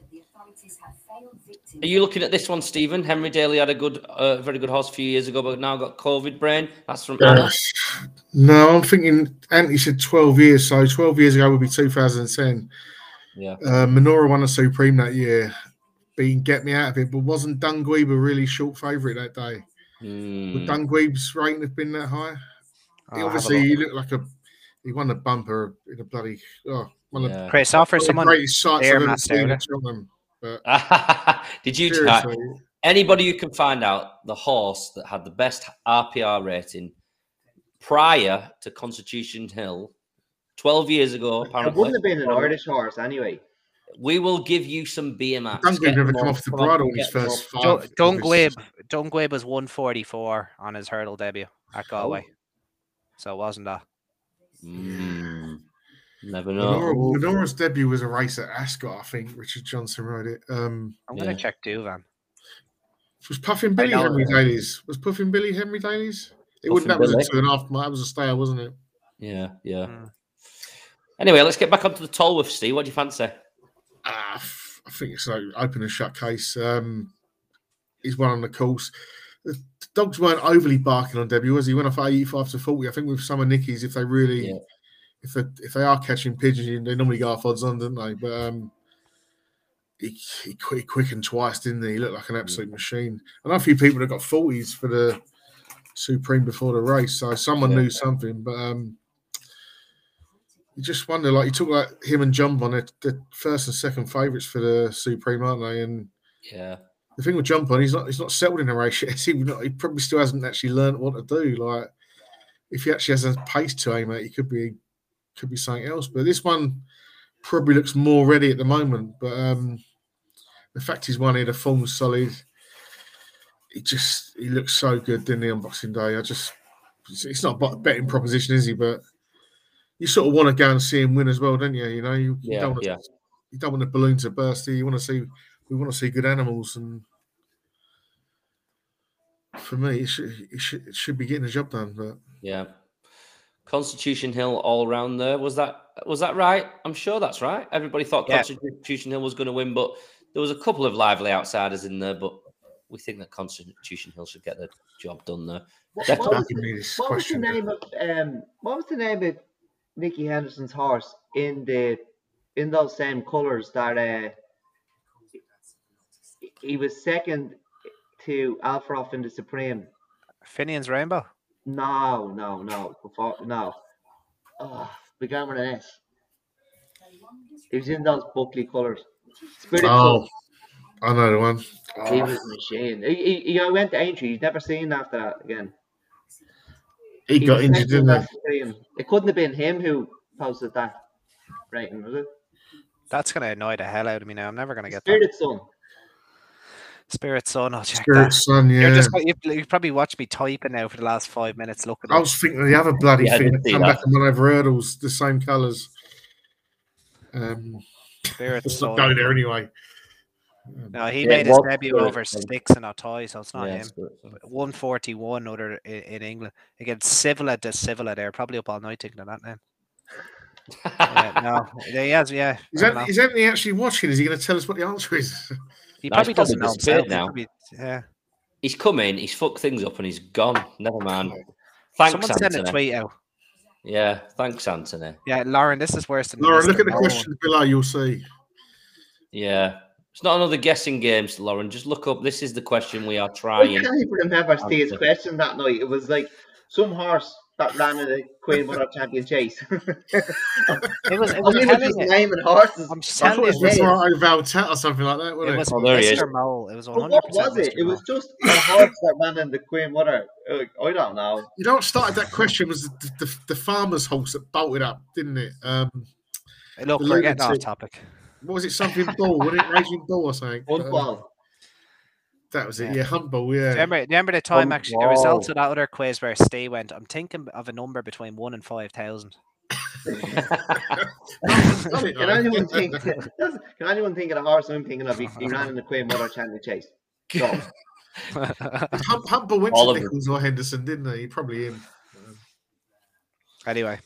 Are you looking at this one, Stephen? Henry Daly had a very good horse a few years ago, but now got COVID brain. That's from Anna. No, I'm thinking, Anthony said 12 years, so 12 years ago would be 2010. Yeah. Minora won a Supreme that year, being Get Me Out of It, but wasn't Dunguib a really short favourite that day? Would Dunguib's rating have been that high? He looked like he won a bumper in a bloody Chris, offer someone there, Did you anybody who can find out the horse that had the best RPR rating prior to Constitution Hill, 12 years ago, It apparently. wouldn't have been an Irish horse anyway. We will give you some beer mats. Dungabe never come off the bridle in his first five. Dungabe was 144 on his hurdle debut at Galway. So it wasn't that. Never know. Minora's debut was a race at Ascot, I think. Richard Johnson rode it. I'm going to check Duvan. Was Puffin Billy Henry Daly's? Was Puffin Billy Henry Daly's? That was a 2.5 mile. That was a stale, wasn't it? Yeah. Anyway, let's get back onto the Tolworth, Steve. What do you fancy? I think it's an open and shut case. He's won on the course. The dogs weren't overly barking on debut, was he? Went off 85 to 40. I think with some of Nicky's, if they really, if they are catching pigeons, they normally go off odds on, don't they? But he quickened twice, didn't he? He looked like an absolute machine. I know a few people that got 40s for the Supreme before the race, so someone knew something. But you just wonder, like you talk about him and Jump on it, the first and second favourites for the Supreme, aren't they? And the thing with Jump on, he's not settled in a race yet. He probably still hasn't actually learned what to do. Like if he actually has a pace to aim at, he could be something else. But this one probably looks more ready at the moment. But the fact he's won here, the form's solid. He looks so good, didn't he, on Boxing Day? It's not a betting proposition, is he? But you sort of want to go and see him win as well, don't you? You know, you don't want the balloon to burst. We want to see good animals, and for me, it should be getting the job done. But Constitution Hill all round there. Was that right? I'm sure that's right. Everybody thought Constitution Hill was going to win, but there was a couple of lively outsiders in there. But we think that Constitution Hill should get the job done there. What was the name of Nicky Henderson's horse in those same colours that he was second to Alfroth in the Supreme? Finian's Rainbow? No. Began with an S. He was in those Buckley colours. I know the one. He was a machine. He went to Aintree. He's never seen after that again. He got injured, didn't he? It couldn't have been him who posted that rating, was it? That's going to annoy the hell out of me now. I'm never going to get Spirit Son. Spirit Son, I'll check Spirit that. Son, yeah. You've probably watched me typing now for the last 5 minutes. Looking. I was thinking of the other bloody thing that come back and went over hurdles, the same colours. Spirit Let's Son. not go there anyway. No, he made his debut over sticks and not toys, so it's not him. 141 other in England against Civila de Civila. They're probably up all night thinking of that name. He has. Is Anthony actually watching? Is he going to tell us what the answer is? He probably doesn't know himself now. He's come in, he's fucked things up, and he's gone. Never mind. Thanks, Someone Anthony. sent a tweet out. Yeah, thanks, Anthony. Yeah, Lauren, this is worse than Lauren. Look at the questions below. You'll see. Yeah. It's not another guessing game, Lauren. Just look up. This is the question we are trying. I can't even remember Steve's question that night. It was like some horse that ran in the Queen Mother Champion Chase. It was just naming horses. I'm just I thought telling it you. was Valtet or something like that, wasn't it? It was Mr. Mole. It was 100%. What was it? It was just a horse that ran in the Queen Mother. I don't know. You know what started that question was the farmer's horse that bolted up, didn't it? Look, we're getting off topic. What was it? Something ball? Wasn't it Raging Bull or something? Hunt Ball. That was it. Yeah, Hunt Ball. Yeah. Remember the time actually the results of that other quiz where Steve went, I'm thinking of a number between 1 and 5,000. Can anyone think of the horse I'm thinking of? He ran in the Queen Mother Champion Chase. Go. Hunt Ball went to Nichols or Henderson, didn't he? Probably him. Anyway,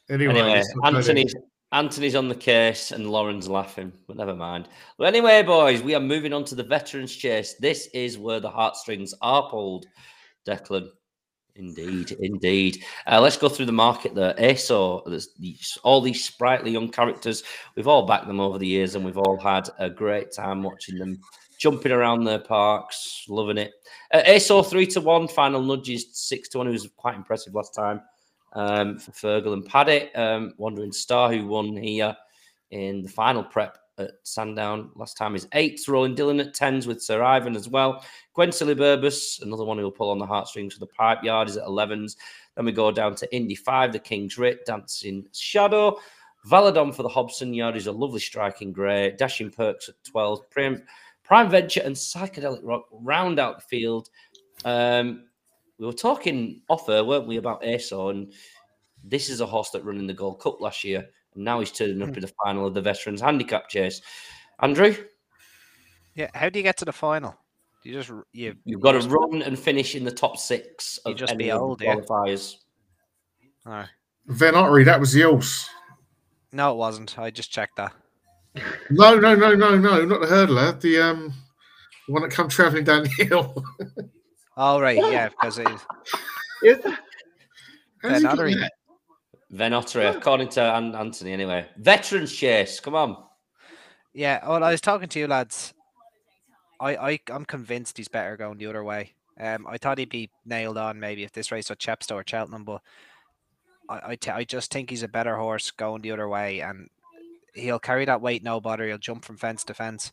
Anthony's on the case and Lauren's laughing, but never mind. But anyway, boys, we are moving on to the Veterans Chase. This is where the heartstrings are pulled, Declan. Indeed. Let's go through the market there. ASO, there's all these sprightly young characters. We've all backed them over the years and we've all had a great time watching them jumping around their parks, loving it. ASO 3-1, final nudges 6-1, who was quite impressive last time. For Fergal and Paddy, Wandering Star, who won here in the final prep at Sandown. Last time is 8s. Rolling Dillon at 10s with Sir Ivan as well. Gwen Burbus, another one who will pull on the heartstrings for the Pipe Yard, is at 11s. Then we go down to Indy 5, the King's Writ, Dancing Shadow. Valadon for the Hobson Yard is a lovely striking grey. Dashing Perks at 12. Prime Venture and Psychedelic Rock round out the field. We were talking off air, weren't we, about ASO, and this is a horse that ran in the Gold Cup last year, and now he's turning up in the final of the Veterans Handicap Chase. Andrew? Yeah, how do you get to the final? You've got to run and finish in the top 6 of just any be of old, the qualifiers. All right. Van Ottery, that was the horse. No, it wasn't. I just checked that. No, not the hurdler. The one that come travelling down the hill. Oh, right, yeah, because it Is that? Van Ottery. Van Ottery, according to Anthony, anyway. Veterans Chase, come on. Yeah, well, I was talking to you lads. I'm convinced he's better going the other way. I thought he'd be nailed on maybe if this race was Chepstow or Cheltenham, but I just think he's a better horse going the other way, and he'll carry that weight no bother. He'll jump from fence to fence.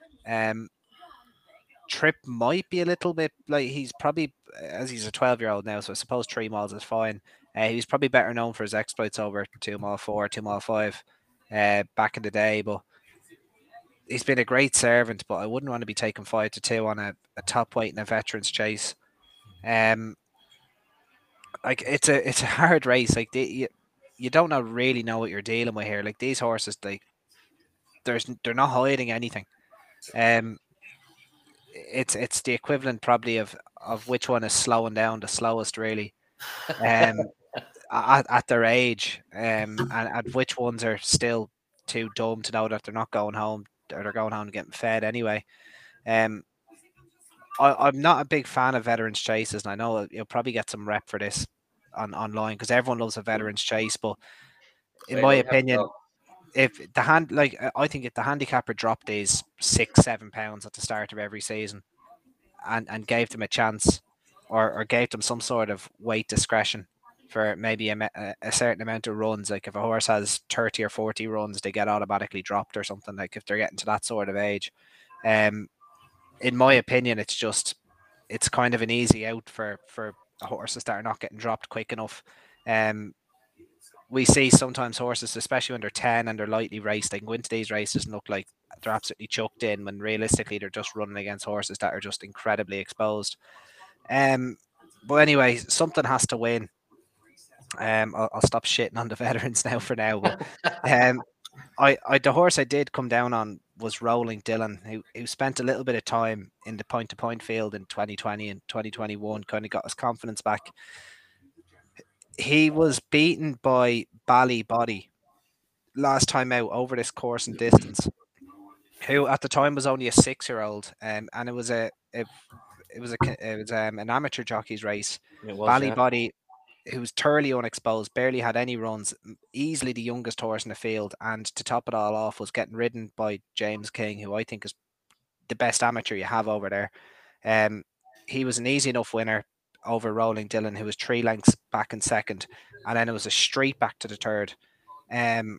Trip might be a little bit like he's probably, as he's a 12-year-old now, so I suppose 3 miles is fine. He's probably better known for his exploits over 2 mile 4, 2 mile 5 back in the day, but he's been a great servant, but I wouldn't want to be taking 5-2 on a top weight in a Veterans Chase. Like it's a hard race. Like you don't really know what you're dealing with here. Like these horses, like they're not hiding anything. It's the equivalent probably of which one is slowing down the slowest, really. At their age, and which ones are still too dumb to know that they're not going home, or they're going home and getting fed anyway. I'm not a big fan of Veterans Chases, and I know you'll probably get some rep for this online because everyone loves a Veterans Chase, but in my opinion, I think if the handicapper dropped these 6-7 pounds at the start of every season and gave them a chance, or gave them some sort of weight discretion for maybe a certain amount of runs, like if a horse has 30 or 40 runs, they get automatically dropped or something, like if they're getting to that sort of age. In my opinion, it's kind of an easy out for horses that are not getting dropped quick enough. We see sometimes horses, especially when they're 10 and they're lightly raced, they can go into these races and look like they're absolutely chucked in, when realistically they're just running against horses that are just incredibly exposed. But anyway, something has to win. I'll stop shitting on the Veterans now for now. But the horse I did come down on was Rolling Dillon, who spent a little bit of time in the point-to-point field in 2020 and 2021, kind of got his confidence back. He was beaten by Bally Body last time out over this course and distance, who at the time was only a 6-year-old, and it was an amateur jockey's race. Bally Body, who was thoroughly unexposed, barely had any runs, easily the youngest horse in the field, and to top it all off was getting ridden by James King, who I think is the best amateur you have over there. He was an easy enough winner over Rolling Dillon, who was 3 lengths back in second, and then it was a straight back to the third. And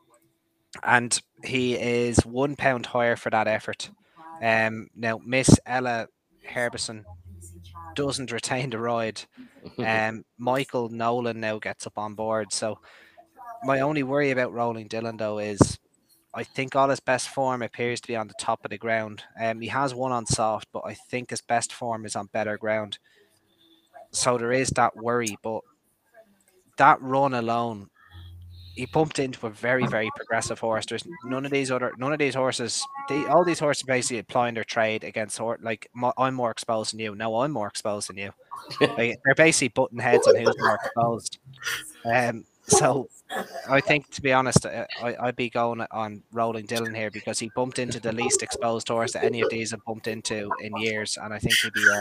he is 1 pound higher for that effort. Now Miss Ella Herbison doesn't retain the ride. Michael Nolan now gets up on board. So my only worry about Rolling Dillon, though, is I think all his best form appears to be on the top of the ground. He has won on soft, but I think his best form is on better ground. So there is that worry, but that run alone, he bumped into a very, very progressive horse. There's none of these horses. All these horses basically applying their trade against I'm more exposed than you. No, I'm more exposed than you. Like, they're basically butting heads on who's more exposed. So I think, to be honest, I'd be going on Rolling Dillon here because he bumped into the least exposed horse that any of these have bumped into in years, and I think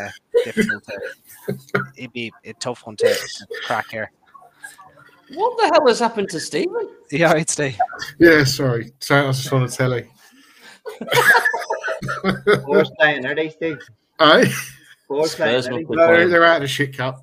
he'd be a tough one to crack here. What the hell has happened to Stephen? Yeah, it's Steve. Yeah, sorry. I was just on the telly. Horse playing, are they, Steve? Aye. Horse playing, are they? No, they're out of the shit cup.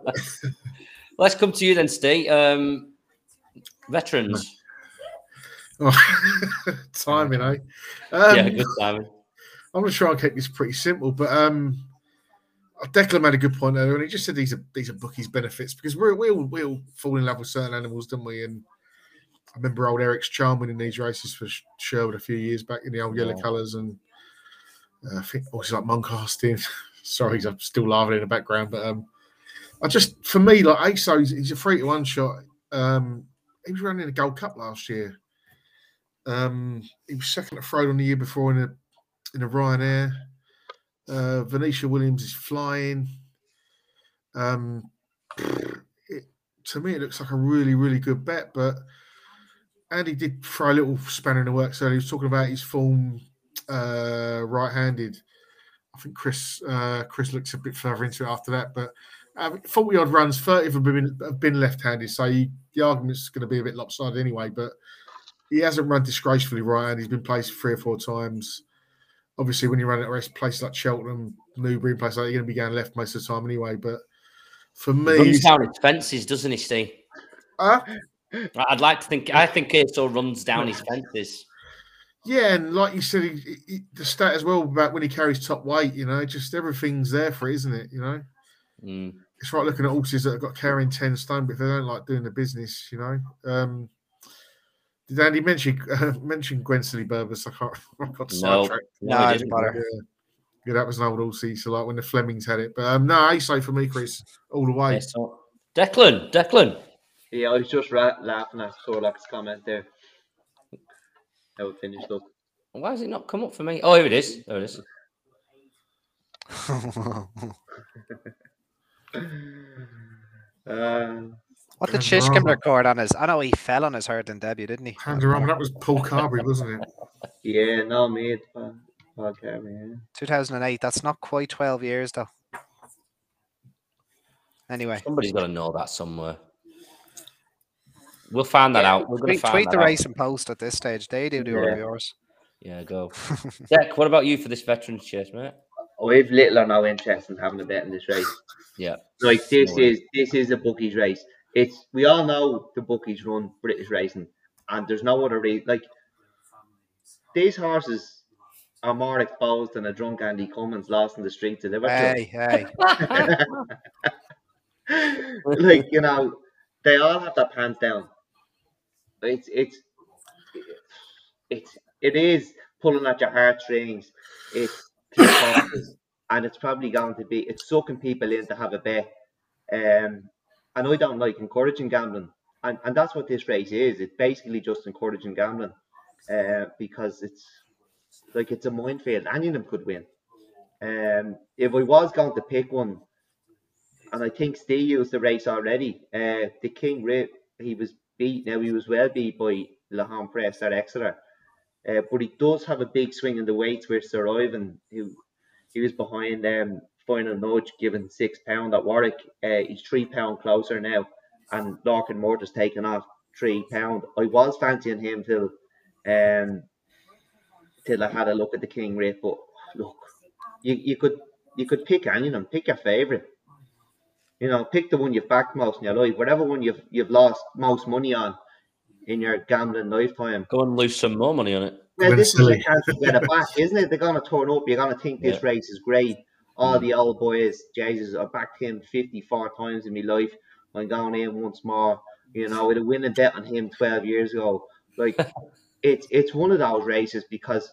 Let's come to you then, Steve. Veterans. Oh, timing, eh? Yeah, good timing. I'm going to try and keep this pretty simple, but Declan made a good point earlier, and he just said these are bookies' benefits because we all fall in love with certain animals, don't we? And I remember old Eric's Charm winning these races for Sherwood a few years back in the old yellow colours, and I think also like Moncastin. Sorry, I'm still laughing in the background, but I just, for me, like ASO, he's a 3-to-1 shot. He was running the Gold Cup last year. He was second at Frodon the year before in a Ryanair. Venetia Williams is flying. To me, it looks like a really, really good bet. But Andy did throw a little spanner in the works earlier. He was talking about his form right-handed. I think Chris looks a bit further into it after that. But 40-odd runs, 30 of them have been left-handed. So the argument's going to be a bit lopsided anyway. But he hasn't run disgracefully right-handed. He's been placed 3 or 4 times. Obviously, when you run at places like Cheltenham, Newbury, and places like that, you're going to be going left most of the time anyway. But for me, he runs down his fences, doesn't he, Steve? I'd like to think. I think ASO runs down his fences. Yeah, and like you said, the stat as well about when he carries top weight, just everything's there for it, isn't it? It's right looking at horses that have got carrying 10 stone, but if they don't like doing the business, Did Andy mention Gwen Silly Burbus? I got sidetracked. No, I didn't bother. Yeah, that was an old horsey, so like when the Flemings had it. But no, ASO for me, Chris, all the way. Declan. Yeah, I was just laughing at Sorlak's comment there. How it finished up. Why has it not come up for me? Oh, here it is. There it is. What did Shishkin record on his? I know he fell on his Hurden debut, didn't he? Pandorama, that was Paul Carberry, wasn't it? Yeah, no, mate. Paul Carberry, yeah. 2008. That's not quite 12 years, though. Anyway. Somebody's got to know that somewhere. We'll find that out. We're going to tweet the race and post at this stage. They do all of yours. Yeah, go. Deck, what about you for this Veterans Chase, mate? I have little or no interest in having a bet in this race. Yeah. Like this is a bookies race. We all know the bookies run British racing, and there's no other reason. Like these horses are more exposed than a drunk Andy Cummins lost in the streets of Liverpool. Hey. Like they all have their pants down. It is pulling at your heartstrings. It's and it's probably going to be sucking people in to have a bet. And I don't like encouraging gambling, and that's what this race is. It's basically just encouraging gambling, because it's a minefield. Any of them could win. If I was going to pick one, and I think Steve used the race already, the King Rip, he was beat. Now he was well beat by Lahan Press at Exeter, but he does have a big swing in the weights with Sir Ivan, who he was behind Final Nudge, given £6 at Warwick. He's £3 closer now, and Larkin Mortis taken off £3. I was fancying him till I had a look at the King Rip, but look, you could pick any of them. Pick your favourite. Pick the one you've backed most in your life, whatever one you've lost most money on in your gambling lifetime. Go and lose some more money on it. Well, this is a chance to get it back, isn't it? They're going to turn up. You're going to think this race is great. All the old boys, Jesus, I backed him 54 times in my life. I'm going in once more. With a winning bet on him 12 years ago. Like, it's one of those races because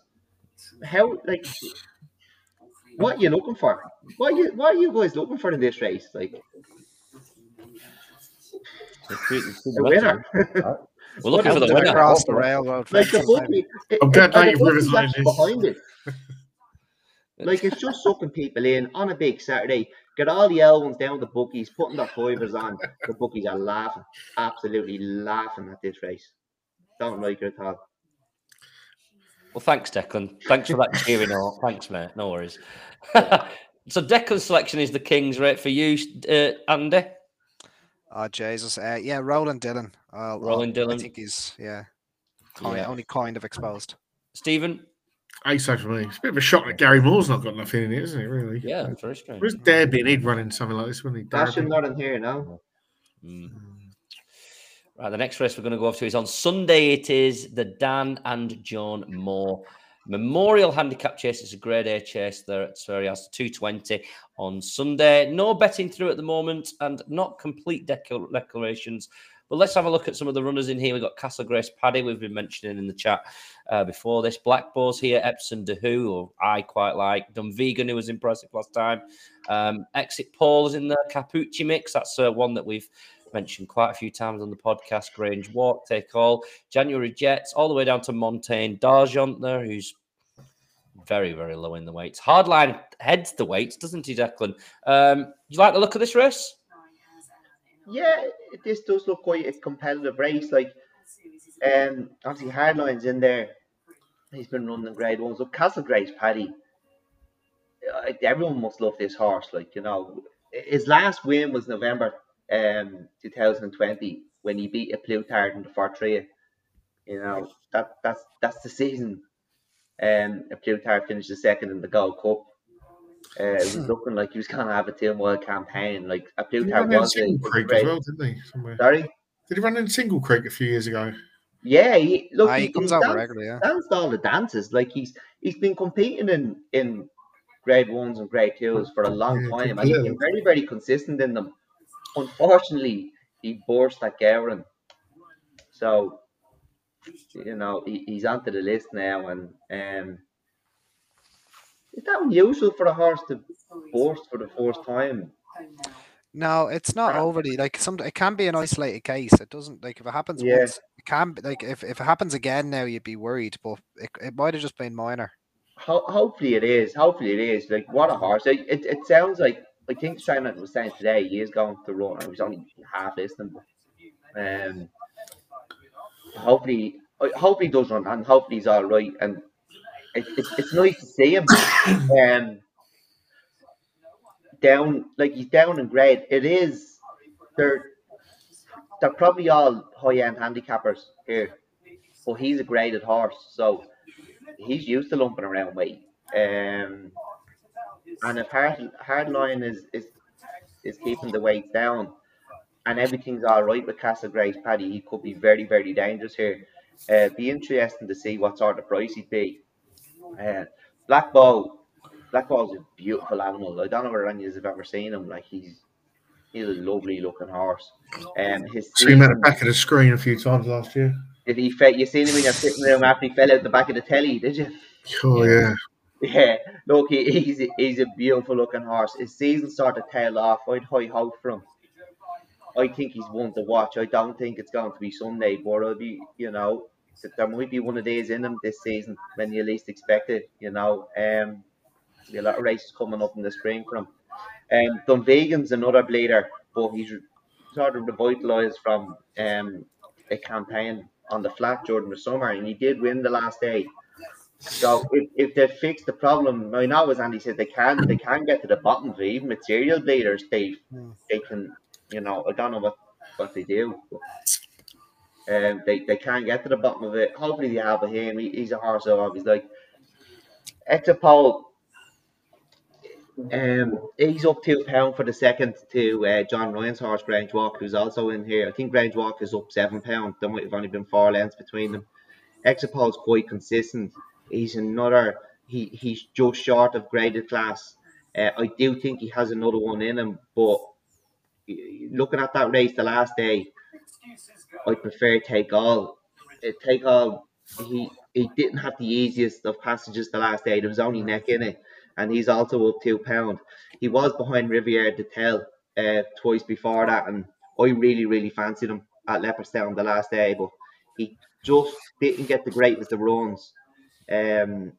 what are you looking for? What are you guys looking for in this race? Like, a winner. We're looking for the winner across the railroad. Like the bookie, I'm glad Rivers behind it. Like it's just sucking people in on a big Saturday. Get all the L ones down the bookies, putting their fivers on. The bookies are laughing, absolutely laughing at this race. Don't like it at all. Well, thanks, Declan. Thanks for that cheering on. Thanks, mate. No worries. So Declan's selection is the King's rate for you, Andy. Oh Jesus! Yeah, Roland Dillon. Roland Dillon. I think he's only kind of exposed. Stephen. ASO for me. It's a bit of a shock that Gary Moore's not got nothing in it, isn't it? Really? Yeah, it's very strange. Where's Derby? He'd run in something like this, wouldn't he? Dashing not in here now. Right, the next race we're going to go off to is on Sunday. It is the Dan and John Moore Memorial Handicap Chase. It's a Grade A chase there at Surrey-House, 220 on Sunday. No betting through at the moment and not complete declarations. But let's have a look at some of the runners in here. We've got Castle Grace Paddy, we've been mentioning in the chat before this. Black Bows here, Epsom De Who, who I quite like. Dunvegan, who was impressive last time. Exit Paul is in the Capucci mix. That's one that we've mentioned quite a few times on the podcast. Grange Walk, Take All. January Jets, all the way down to Montaigne D'Argent there, who's very, very low in the weights. Hardline heads the weights, doesn't he, Declan? You like the look of this race? Yeah, this does look quite a competitive race. Like, obviously Hardline's in there. He's been running Grade 1s. So Castle Grace Paddy, everyone must love this horse. Like, you know, his last win was November 2020 when he beat a Plutard in the Fortrea. You know, that's the season. A Plutard finished the second in the Gold Cup. It was looking like he was going to have a 2-mile campaign. Like a Plutard was Single Creek as well, didn't he? Somewhere. Sorry? Did he run in Single Creek a few years ago? Yeah, he comes over regularly. Yeah, danced all the dances. Like he's been competing in Grade 1s and Grade 2s for a long time, and he's been very, very consistent in them. Unfortunately, he burst at Gowran, so you know he's onto the list now. And is that unusual for a horse to burst for the first time? No, it's not overly like it can be an isolated case. It doesn't like if it happens once, it can be like if it happens again now you'd be worried, but it might have just been minor. Hopefully it is. Like what a horse! Like, it sounds like I think China was saying today he is going to run. I was only half listening, but hopefully he does run and hopefully he's all right. And it's nice to see him. Down, like he's down in grade. It is they're probably all high-end handicappers here, but he's a graded horse, so he's used to lumping around weight. And if Hardline is keeping the weight down and everything's all right with Castle Grace Paddy, he could be very, very dangerous here. Be interesting to see what sort of price he'd be. Black Bow's a beautiful animal. I don't know whether any of you have ever seen him. Like he's a lovely looking horse. Seen him at the back of the screen a few times last year. Did you seen him in your sitting room after he fell out the back of the telly? Did you? Oh yeah. Yeah. Look, he's a beautiful looking horse. His season sort of tailed off. I'd high hope for him. I think he's one to watch. I don't think it's going to be Sunday, but it'll be, you know, there might be one of these in him this season when you least expect it. You know, there'll be a lot of races coming up in the spring for him. Dunvegan's another bleeder, but he's sort of revitalised from a campaign on the flat during the summer, and he did win the last day. So if they fix the problem, I know as Andy said, they can get to the bottom of it. Even with serial bleeders, they can, you know, I don't know what they do, but they can't get to the bottom of it. Hopefully they have him. He's a horse I always like. Exapol, he's up £2 for the second to John Ryan's horse Grange Walk, who's also in here. I think Grange Walk is up £7. There might have only been 4 lengths between them. Exapol's quite consistent. He's just short of graded class. I do think he has another one in him, but looking at that race the last day, I prefer Take All. Take All, he didn't have the easiest of passages the last day. There was only neck in it, and he's also up £2. He was behind Riviere de Tel twice before that, and I really, really fancied him at Leopardstown the last day, but he just didn't get the greatest of runs. And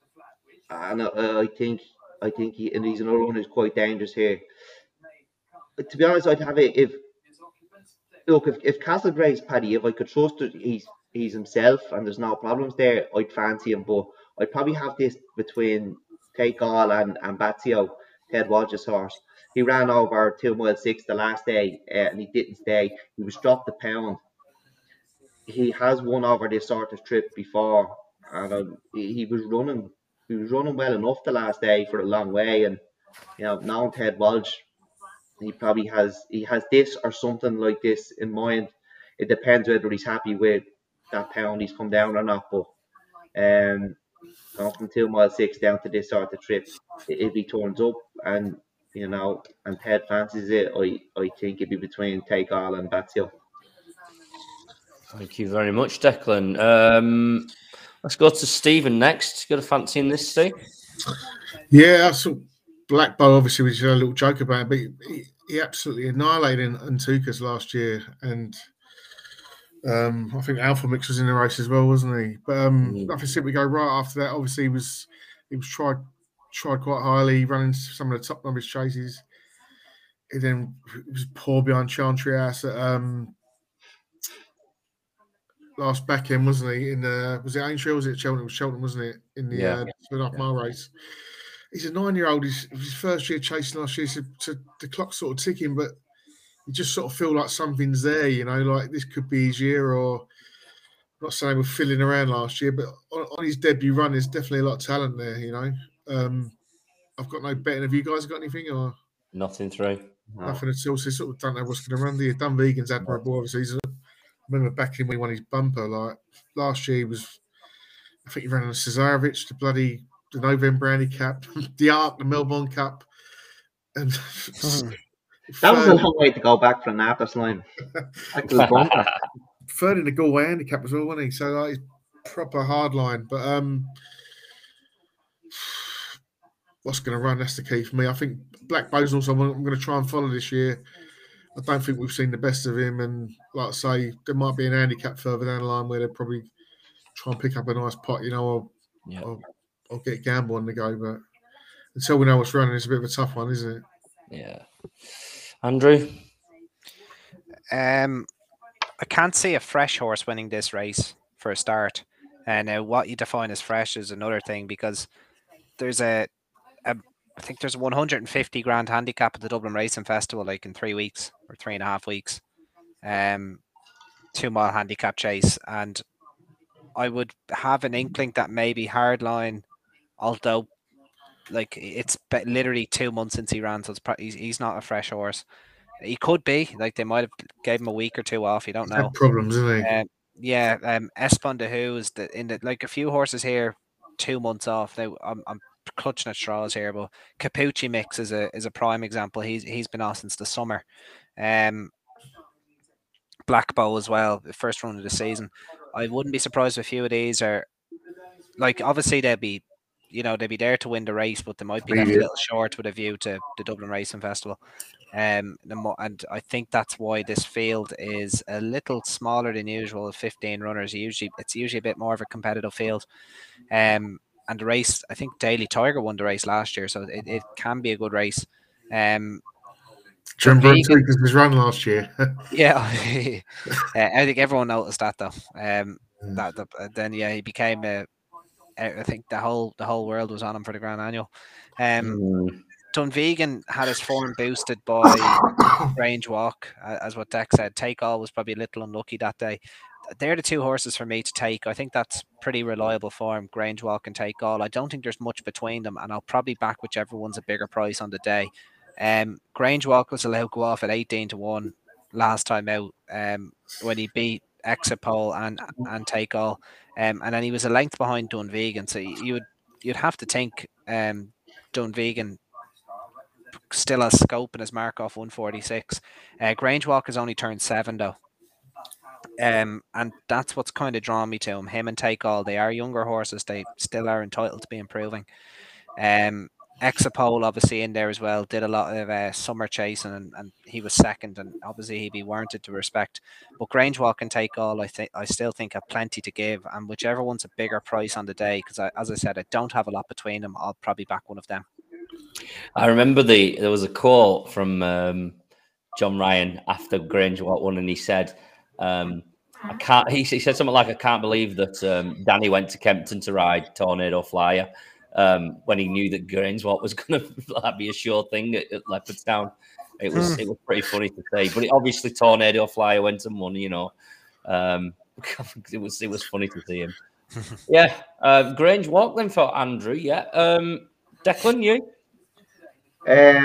I think he's another one who's quite dangerous here. But to be honest, I'd have it if Castle Grace Paddy, if I could trust it, he's himself and there's no problems there, I'd fancy him. But I'd probably have this between Take All and Bazio, Ted Walsh's horse. He ran over 2 mile 6 the last day and he didn't stay. He was dropped £1. He has won over this sort of trip before, and he was running well enough the last day for a long way. And you know, now Ted Walsh, he has this or something like this in mind. it depends whether he's happy with that pound he's come down or not. But going from 2 mile 6 down to this sort of trip, if he turns up and and Ted fancies it, I think it'd be between Take All and Batsio. Thank you very much, Declan. Let's go to Stephen next. Got a fancy in this, Steve? Yeah, I saw Black Bow, obviously, we just had a little joke about it, but he absolutely annihilated Antukas last year. And I think Alpha Mix was in the race as well, wasn't he? But nothing seemed to go right after that. Obviously, he was tried quite highly, running some of the top novice chases. He then was poor behind Chantry House at last back end, wasn't he? In was it Aintree or was it Cheltenham? It was Cheltenham, wasn't it? In the 2.5 mile race. He's a 9-year-old. He's his first year chasing last year, so the clock's sort of ticking, but you just sort of feel like something's there, like this could be his year. Or I'm not saying we're fiddling around last year, but on his debut run, there's definitely a lot of talent there. I've got no betting. Have you guys got anything or nothing through? Nothing at all. So sort of don't know what's going to run. The Dunvegan's admirable, obviously. I remember back in when he won his bumper, like last year, I think he ran on Cesarovic, the November handicap, the Arc, the Melbourne Cup, and that was a long way to go back from that line. Third in the Galway handicap as well, wasn't he? So like, proper hard line. But what's going to run? That's the key for me. I think Black Bow's also I'm going to try and follow this year. I don't think we've seen the best of him, and like I say, there might be an handicap further down the line where they'll probably try and pick up a nice pot, or get Gamble on the go. But until we know what's running, it's a bit of a tough one, isn't it? Yeah. Andrew? I can't see a fresh horse winning this race for a start. And what you define as fresh is another thing, because there's I think there's a 150 grand handicap at the Dublin Racing Festival, like in 3 weeks or 3.5 weeks. 2 mile handicap chase. And I would have an inkling that maybe Hardline, although like it's literally 2 months since he ran, so he's not a fresh horse. He could be, like they might have gave him a week or two off. You don't know. Problems, isn't he? Espon de Who is like a few horses here, 2 months off. Now I'm clutching at straws here, but Capucci Mix is a prime example. He's been off since the summer. Black Bow as well, the first run of the season. I wouldn't be surprised if a few of these are, like, obviously they'd be there to win the race, but they might be left a little short with a view to the Dublin Racing Festival. And I think that's why this field is a little smaller than usual. 15 runners. It's usually a bit more of a competitive field. And the race, I think Daily Tiger won the race last year, so it can be a good race. Dunvegan was run last year. Yeah, I think everyone noticed that though. Then he became I think the whole world was on him for the Grand Annual. Dunvegan had his form boosted by Grange Walk, as what Deck said. Take All was probably a little unlucky that day. They're the two horses for me to take. I think that's pretty reliable form, Grange Walk and Take All. I don't think there's much between them, and I'll probably back whichever one's a bigger price on the day. Grange Walk was allowed to go off at 18-1 last time out when he beat Exipole and Take All, and then he was a length behind Dunvegan. So you'd have to think Dunvegan still has scope in his mark off 146. Grange Walk has only turned 7 though. And that's what's kind of drawn me to him. Him and Take All, they are younger horses. They still are entitled to be improving. Exipole obviously in there as well, did a lot of summer chasing, and he was second, and obviously he'd be warranted to respect. But Grange Walk and Take All, I still think have plenty to give, and whichever one's a bigger price on the day, because as I said, I don't have a lot between them. I'll probably back one of them. I remember there was a quote from John Ryan after Grange Walk won, and he said, he said something like, I can't believe that Danny went to Kempton to ride Tornado Flyer when he knew that Grange Walk was going to be a sure thing at Leopardstown. It was pretty funny to say, but obviously Tornado Flyer went and won. It was funny to see him. Yeah, Grange Walk then for Andrew. Yeah, Declan, you?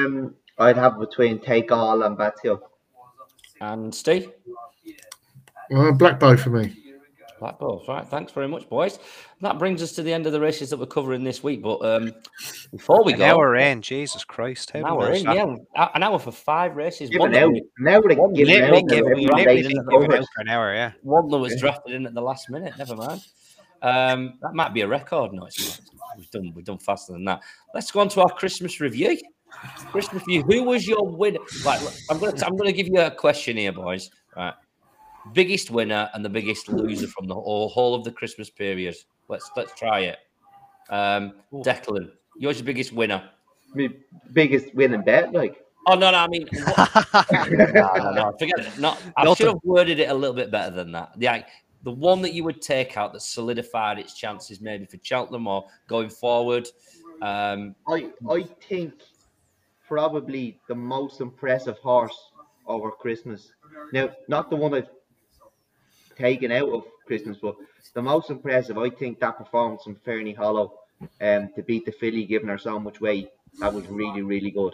I'd have between Take All and Batsio. And Steve? Black Bow for me. Black Bulls, right? Thanks very much, boys. That brings us to the end of the races that we're covering this week. But before we An go, hour in, Jesus Christ. How an do we hour manage in, that? yeah, an hour for 5 races. Giving out. Now we're one giving that- out. one Now that- every You've right, race literally is given covered. out for an hour, yeah. one that was drafted in at the last minute. Never mind. That might be a record. No, it's not. We've done faster than that. Let's go on to our Christmas review. Christmas review. Who was your winner? Right, look, I'm gonna give you a question here, boys. Right, biggest winner and the biggest loser from the whole of the Christmas period. Let's try it. Declan, yours your biggest winner. My biggest winning bet, like. Oh no, I mean, no, forget it. I should have worded it a little bit better than that. Yeah, the one that you would take out that solidified its chances, maybe for Cheltenham or going forward. I think probably the most impressive horse over Christmas. Now, not the one I've taken out of Christmas, but the most impressive. I think that performance from Fernie Hollow, to beat the filly, giving her so much weight, that was really, really good.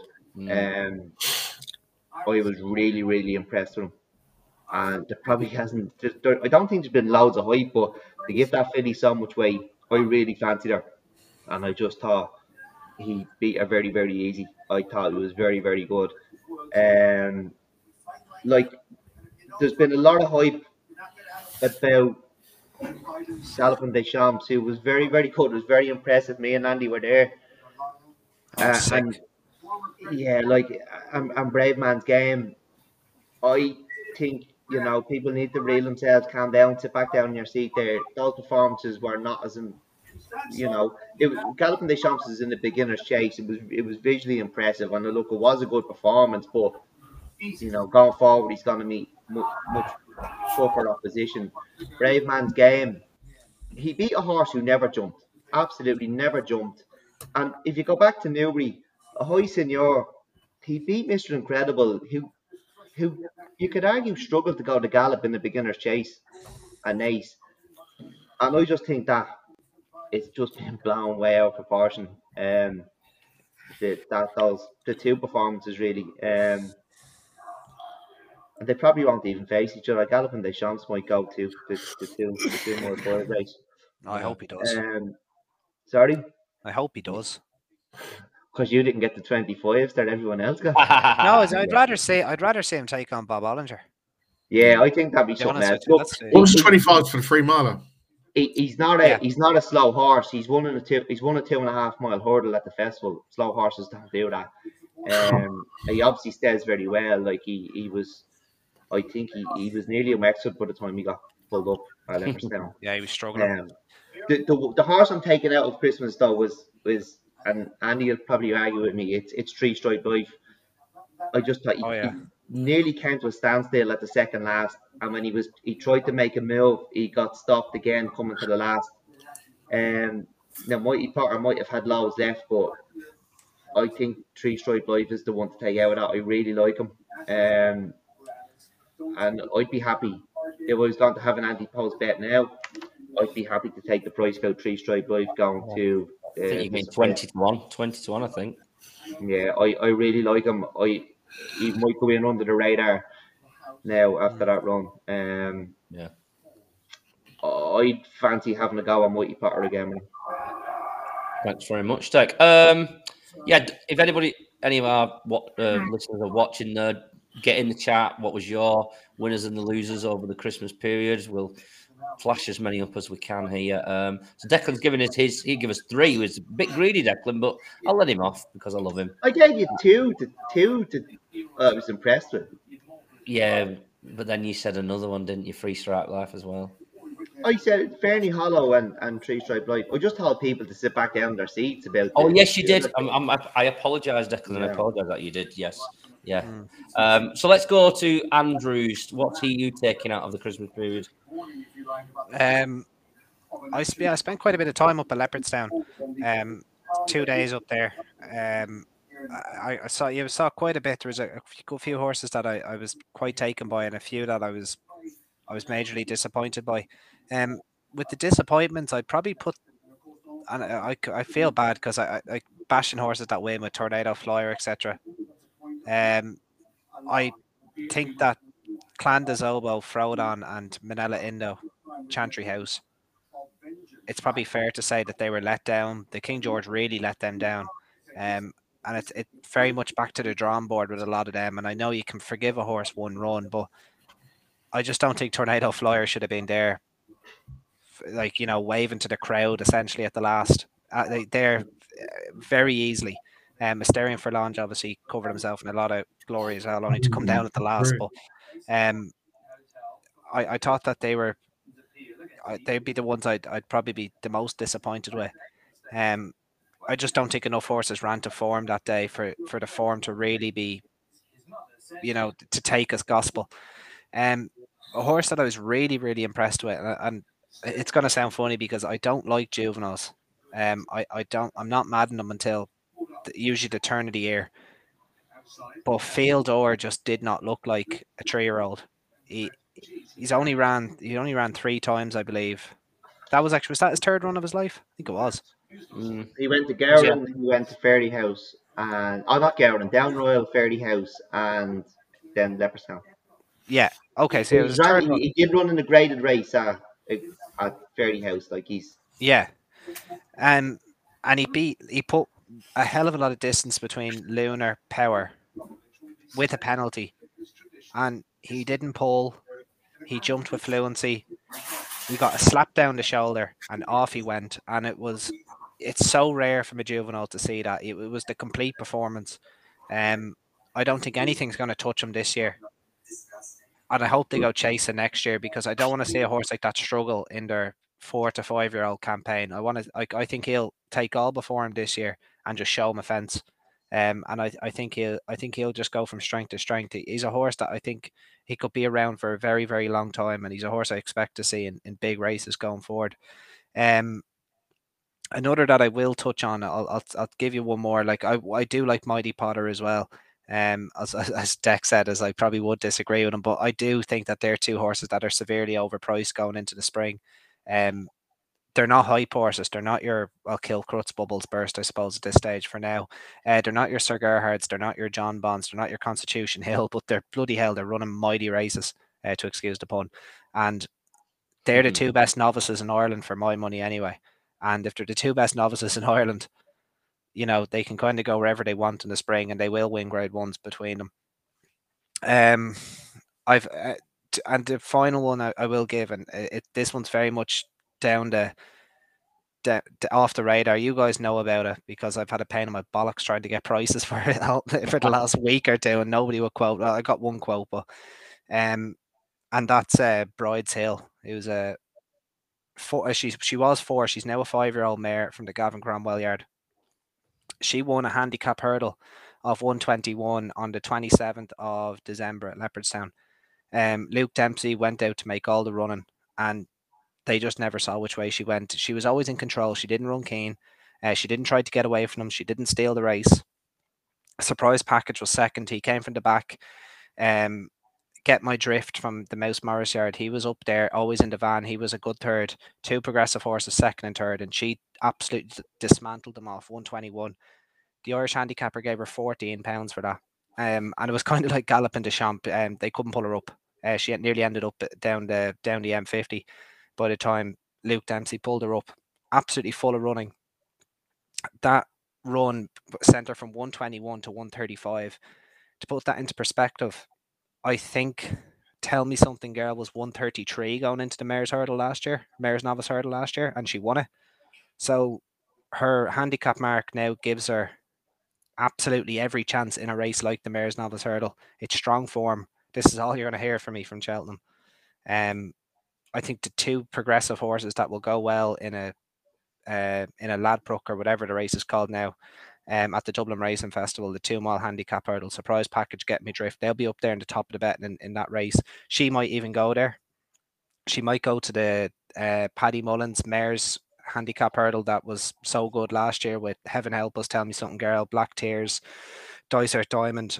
I was really, really impressed with him. And there probably hasn't. I don't think there's been loads of hype, but to give that filly so much weight, I really fancied her, and I just thought he beat her very, very easy. I thought it was very, very good. Like there's been a lot of hype about Galopin Des Champs, who was very, very good. It was very impressive. Me and Andy were there, and yeah, like and Brave Man's Game. I think people need to reel themselves, calm down, sit back down in your seat. There, those performances were not as Galopin Des Champs is in the beginner's chase. It was visually impressive, and look, it was a good performance. But going forward, he's going to meet much tougher opposition. Brave Man's Game. He beat a horse who never jumped. Absolutely never jumped. And if you go back to Newbury, Ahoy Senor, he beat Mr. Incredible, who you could argue struggled to go to gallop in the beginner's chase and Ace. And I just think that it's just been blown way out of proportion. The two performances really. And they probably won't even face each other. Galopin Des Champs might go to the two more third race. I hope he does. Sorry? I hope he does. Because you didn't get the 25s that everyone else got. No, I'd rather see him take on Bob Ollinger. Yeah, I think that'd be something else. What was 25s for the 3 miler? He's not a slow horse. He's won a 2.5 mile hurdle at the festival. Slow horses don't do that. He obviously stays very well. Like he was, I think he was nearly a Wexford by the time he got pulled up at Leopardstown. Yeah, he was struggling. The horse I'm taking out of Christmas though was and Andy will probably argue with me. It's 3 Stripe Life. I just thought he nearly came to a standstill at the second last, and when he tried to make a move, he got stopped again coming to the last. Now Mighty Potter might have had loads left, but I think 3 Stripe Life is the one to take out of that. I really like him, and I'd be happy if I was going to have an anti-post bet now. I'd be happy to take the price out 3 Stripe Life going to. I think you mean 20 to 1. 20 to 1, I think. Yeah, I really like him. He might go in under the radar now after that run. Yeah. I'd fancy having a go on Mighty Potter again. Thanks very much, Tech. Yeah, if any of our listeners are watching, get in the chat. What was your winners and the losers over the Christmas period? We'll flash as many up as we can here. So Declan's given us his. He gave us 3. He was a bit greedy, Declan, but I'll let him off because I love him. I gave you 2. I was impressed with. Yeah, but then you said another one, didn't you? 3 Stripe Life as well. I said Fernie Hollow and 3 Stripe Life. I just told people to sit back down in their seats about. Oh yes, you did. I apologise, Declan. I apologise that you did. Yes. Yeah. So let's go to Andrews. What's you taking out of the Christmas period? I spent quite a bit of time up at Leopardstown. 2 days up there. I saw quite a bit. There was a few horses that I was quite taken by, and a few that I was majorly disappointed by. With the disappointments, I'd probably put, and I feel bad because I bashing horses that win with Tornado Flyer, etc. I think that Clan de Zobo, Frodon, and Manila Indo, Chantry House. It's probably fair to say that they were let down. The King George really let them down. And it's very much back to the drawing board with a lot of them. And I know you can forgive a horse one run, but I just don't think Tornado Flyer should have been there, like, waving to the crowd essentially at the last. They're very easily. Mysterian Forlange obviously covered himself in a lot of glory as well, only to come down at the last. But I thought that they'd be the ones I'd probably be the most disappointed with. I just don't think enough horses ran to form that day for the form to really be, to take as gospel. A horse that I was really, really impressed with, and it's going to sound funny because I don't like juveniles. I'm not mad at them until usually the turn of the year. But Field Or just did not look like a 3-year-old. He only ran 3 times, I believe. Was that his third run of his life? I think it was. He went to Gowran, he went to Fairley House, and not Gowran, Down Royal, Fairley House, and then Leopardstown. Yeah. Okay. So he did run in a graded race at Fairley House, like he's. Yeah. And he put a hell of a lot of distance between Lunar Power with a penalty, and he didn't pull. He jumped with fluency. He got a slap down the shoulder, and off he went. And it's so rare from a juvenile to see that. It was the complete performance. I don't think anything's going to touch him this year, and I hope they go chasing next year, because I don't want to see a horse like that struggle in their 4 to 5 year old campaign. I think he'll take all before him this year and just show him a fence. And I think he'll just go from strength to strength. He's a horse that I think he could be around for a very, very long time, and he's a horse I expect to see in big races going forward. Another that I will touch on, I'll give you one more. Like I do like Mighty Potter as well. As Deck said, as I probably would disagree with him, but I do think that they're 2 horses that are severely overpriced going into the spring. They're not hype horses. They're not your Kilcrut's Bubbles Burst, I suppose, at this stage for now. They're not your Sir Gerhards. They're not your John Bonds. They're not your Constitution Hill, but they're bloody hell. They're running mighty races, to excuse the pun. And they're the 2 best novices in Ireland for my money anyway. And if they're the 2 best novices in Ireland, they can kind of go wherever they want in the spring, and they will win Grade 1s between them. And the final one I will give, and this one's very much down off the radar. You guys know about it because I've had a pain in my bollocks trying to get prices for it for the last week or 2, and nobody would quote. I got one quote, but and that's Bride's Hill. It was she was 4. She's now a 5-year-old mare from the Gavin Cromwell yard. She won a handicap hurdle of 121 on the 27th of December at Leopardstown. Luke Dempsey went out to make all the running, and they just never saw which way she went. She was always in control. She didn't run keen. She didn't try to get away from him. She didn't steal the race. Surprise Package was second. He came from the back. Get My Drift from the Mouse Morris yard. He was up there, always in the van. He was a good third. 2 Progressive horses, second and third, and she absolutely dismantled them off, 121. The Irish handicapper gave her £14 for that. And it was kind of like galloping to Champ. They couldn't pull her up. She nearly ended up down the M50 by the time Luke Dempsey pulled her up. Absolutely full of running. That run sent her from 121 to 135. To put that into perspective, I think Tell Me Something Girl was 133 going into the Mayor's Novice Hurdle last year, and she won it. So her handicap mark now gives her absolutely every chance in a race like the Mayor's Novice Hurdle. It's strong form. This is all you're going to hear from me from Cheltenham. I think the 2 progressive horses that will go well in a Ladbroke or whatever the race is called now, at the Dublin Racing Festival, the 2 mile handicap hurdle, Surprise Package, Get Me Drift, they'll be up there in the top of the betting in that race. She might even go there. She might go to the Paddy Mullins Mares handicap hurdle that was so good last year with Heaven Help Us, Tell Me Something Girl, Black Tears, Dysart Diamond.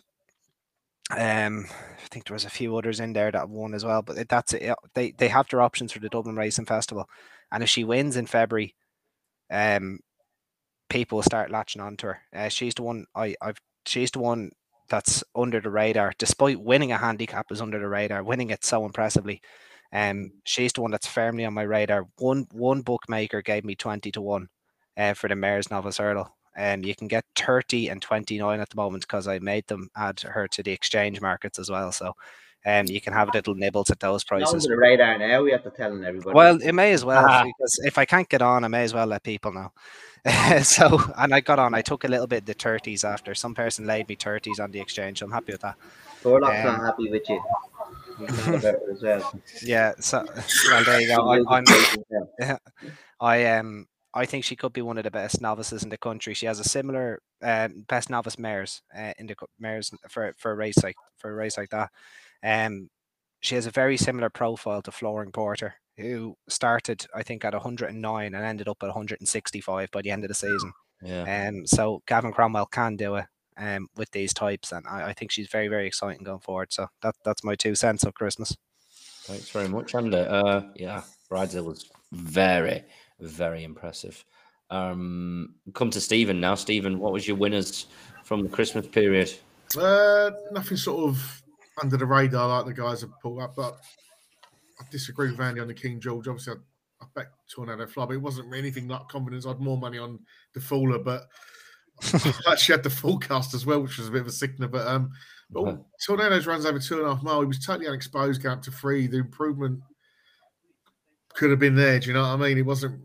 I think there was a few others in there that won as well, but that's it. They have their options for the Dublin Racing Festival, and if she wins in February, people will start latching onto her. She's the one She's the one that's under the radar, despite winning a handicap, is under the radar, winning it so impressively. She's the one that's firmly on my radar. One bookmaker gave me 20-1 for the Mares Novice Hurdle. You can get 30 and 29 at the moment because I made them add her to the exchange markets as well. So you can have little nibbles at those Not prices. under the radar now. We have to tell everybody. Well, it may as well, because if I can't get on, I may as well let people know. So, and I got on. I took a little bit of the 30s after. Some person laid me 30s on the exchange, so I'm happy with that. Thorlock's not happy with you. He's not about it as well. Yeah, so well, there you go. I think she could be one of the best novices in the country. She has a similar best novice mares in the mares for a race like that. She has a very similar profile to Flooring Porter, who started, I think, at 109 and ended up at 165 by the end of the season. Yeah. So Gavin Cromwell can do it with these types, and I think she's very, very exciting going forward. So that's my 2 cents of Christmas. Thanks very much, Andy. Yeah, Brideshill was very, very impressive. Come to Stephen now. Stephen, what was your winners from the Christmas period? Nothing sort of under the radar like the guys have pulled up, but I disagree with Andy on the King George. Obviously, I bet Tornado Fly, but it wasn't anything like confidence. I had more money on the Faller, but I actually had the forecast as well, which was a bit of a sickener. But Tornadoes runs over 2.5 miles. He was totally unexposed, going up to 3. The improvement could have been there. Do you know what I mean? It wasn't.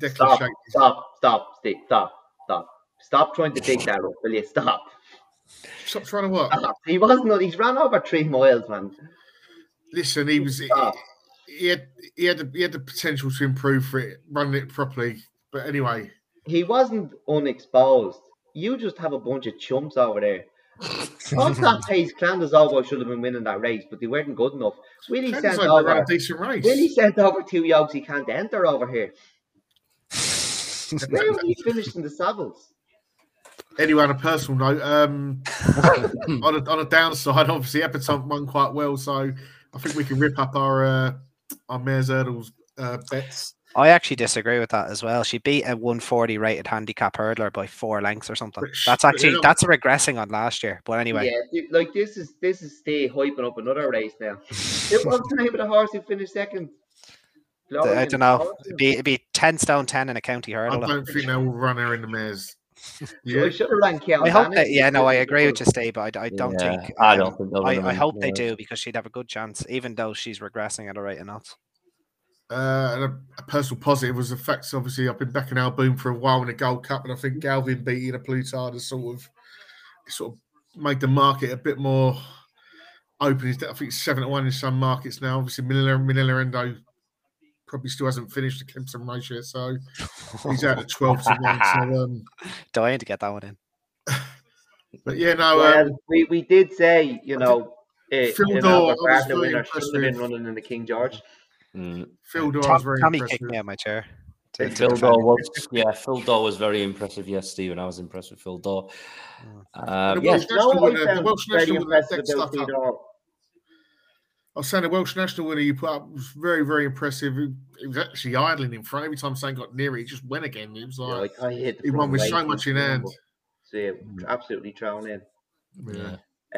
Stop trying to dig that up, will you? Stop trying to what? He wasn't. He's ran over 3 miles, man. Listen, he was. He had the potential to improve for it, running it properly. But anyway, he wasn't unexposed. You just have a bunch of chumps over there. Off that pace, Clanders Obo should have been winning that race, but they weren't good enough. Willie sent over a decent race. Willie sent over 2 yokes he can't enter over here. Where were you finished in the Savills? Anyway, on a personal note, on a downside, obviously Epatante won quite well, so I think we can rip up our Mares Hurdles bets. I actually disagree with that as well. She beat a 140 rated handicap hurdler by 4 lengths or something. That's regressing on last year. But anyway, yeah, like this is stay hyping up another race now. It was the name of the horse who finished second. I don't know. It'd be 10 stone 10 in a county hurdle. I don't think they will run her in the mares. Yeah, I should have ran Count. I hope that. Yeah, no, I agree with you, Steve. But I don't think. I don't think. I hope they do, because she'd have a good chance, even though she's regressing at a rate of knots. And a personal positive was the fact, obviously, I've been backing Alboom for a while in the Gold Cup, and I think Galvin beating a Plutard has sort of made the market a bit more open. I think it's 7-1 in some markets now. Obviously, Manila Endo probably still hasn't finished the Kempton race yet, so he's out at 12-1. So, dying to get that one in. But yeah, no. We did say, you know, Phil Dore winner shouldn't have been running in the King George. Phil Dore was very Tommy impressive. kicked me out my chair. Phil Dore was very impressive. Yes, Stephen, I was impressed with Phil Dore. The Welsh National winner, I was saying the Welsh National winner you put up was very, very impressive. It was actually idling in front. Every time Shane got near it, he just went again. It was like he won with so much in hand. So yeah, absolutely thrown in. Yeah.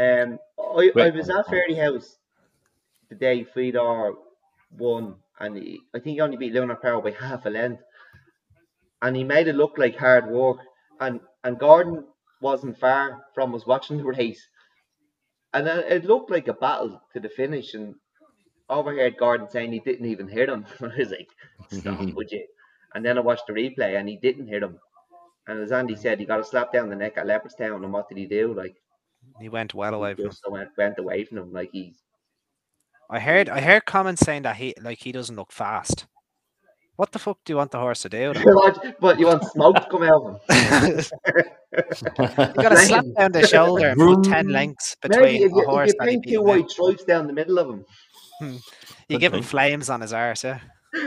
I was at Fairyhouse the day Fedor won, and I think he only beat Lunar Power by half a length. And he made it look like hard work. And Gordon wasn't far from us watching the race. And it looked like a battle to the finish. And overheard Gordon saying he didn't even hit him. I was like, stop, would you? And then I watched the replay and he didn't hit him. And as Andy said, he got a slap down the neck at Leopardstown. And what did he do? Like, he went well away from him. Went away from him. Like I heard comments saying that he doesn't look fast. What the fuck do you want the horse to do? But you want smoke to come out of him? You got to slap down the shoulder and put 10 lengths between a horse that he beat. 2 white stripes down the middle of him. You give him flames on his arse, yeah.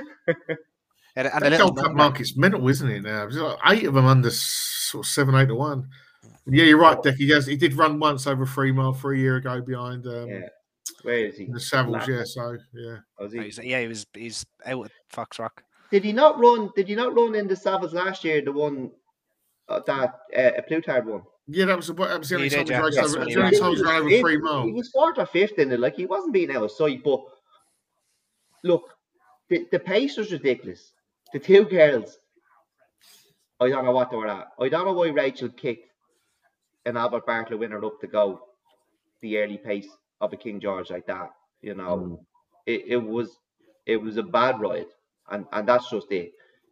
And the Gold Cup market's mental, isn't it? Now there's like 8 of them under sort of 7-8 to 1. And yeah, you're right, Deck. He did run once over 3 mile 3 year ago behind. Where is he? The Savills, yeah. So yeah. He's out with Fox Rock. Did he not run in the Savills last year? The one that Plutard won. Yeah, that was the only He time did, he yeah. raced That's over. when It he was the only ran. time he ran over 3 He mile. was 4th or 5th in it. Like, he wasn't being outside. But look, the pace was ridiculous. The two girls, I don't know what they were at. I don't know why Rachel kicked an Albert Bartlett winner up to go the early pace of a King George like that. You know, it was a bad ride, and that's just it.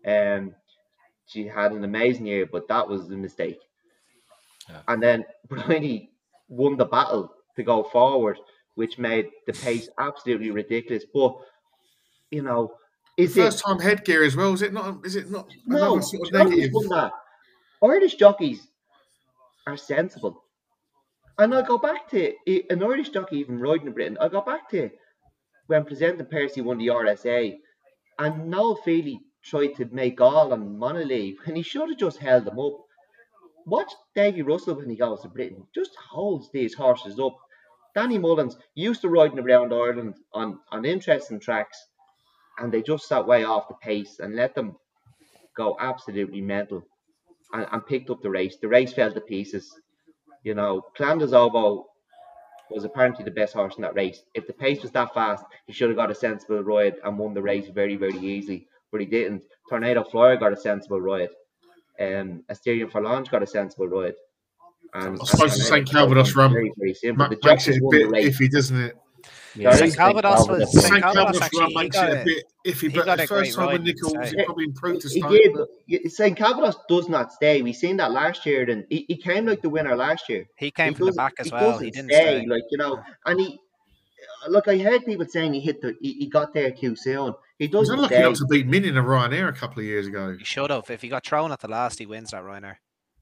She had an amazing year, but that was a mistake. Yeah. And then Bryony won the battle to go forward, which made the pace absolutely ridiculous. But you know, The is it first time headgear as well. Is it not? Is it not no? another sort of She always negative? won that. Irish jockeys are sensible. And I go back to an Irish jockey even riding in Britain. I go back to when Presenting Percy won the RSA, and Noel Feely tried to make all on Monolith, and he should have just held them up. Watch Davy Russell when he goes to Britain, just holds these horses up. Danny Mullins used to riding around Ireland on interesting tracks, and they just sat way off the pace and let them go absolutely mental and picked up the race. The race fell to pieces. You know, Clanders Oboe was apparently the best horse in that race. If the pace was that fast, he should have got a sensible ride and won the race very, very easily. But he didn't. Tornado Flyer got a sensible ride. Asterion Forlange got a sensible ride. And I suppose the St. Calvados run very, very simple. The makes jockeys it a won the bit race. iffy, doesn't it? Yeah, St. Calvados was St. St. Calvados Calvados run actually. He makes got it a bit iffy, he but got the a first great time ride with in Nichols, Stay. it probably improved to He start. did. St. Calvados does not stay. We seen that last year, and he came like the winner last year. He came from the back as well. He doesn't didn't stay. like, you know. And he look. I heard people saying he got there too soon. He He was doesn't unlucky stay. not to beat Min in a Ryanair a couple of years ago. He should have. If he got thrown at the last, he wins that Ryanair.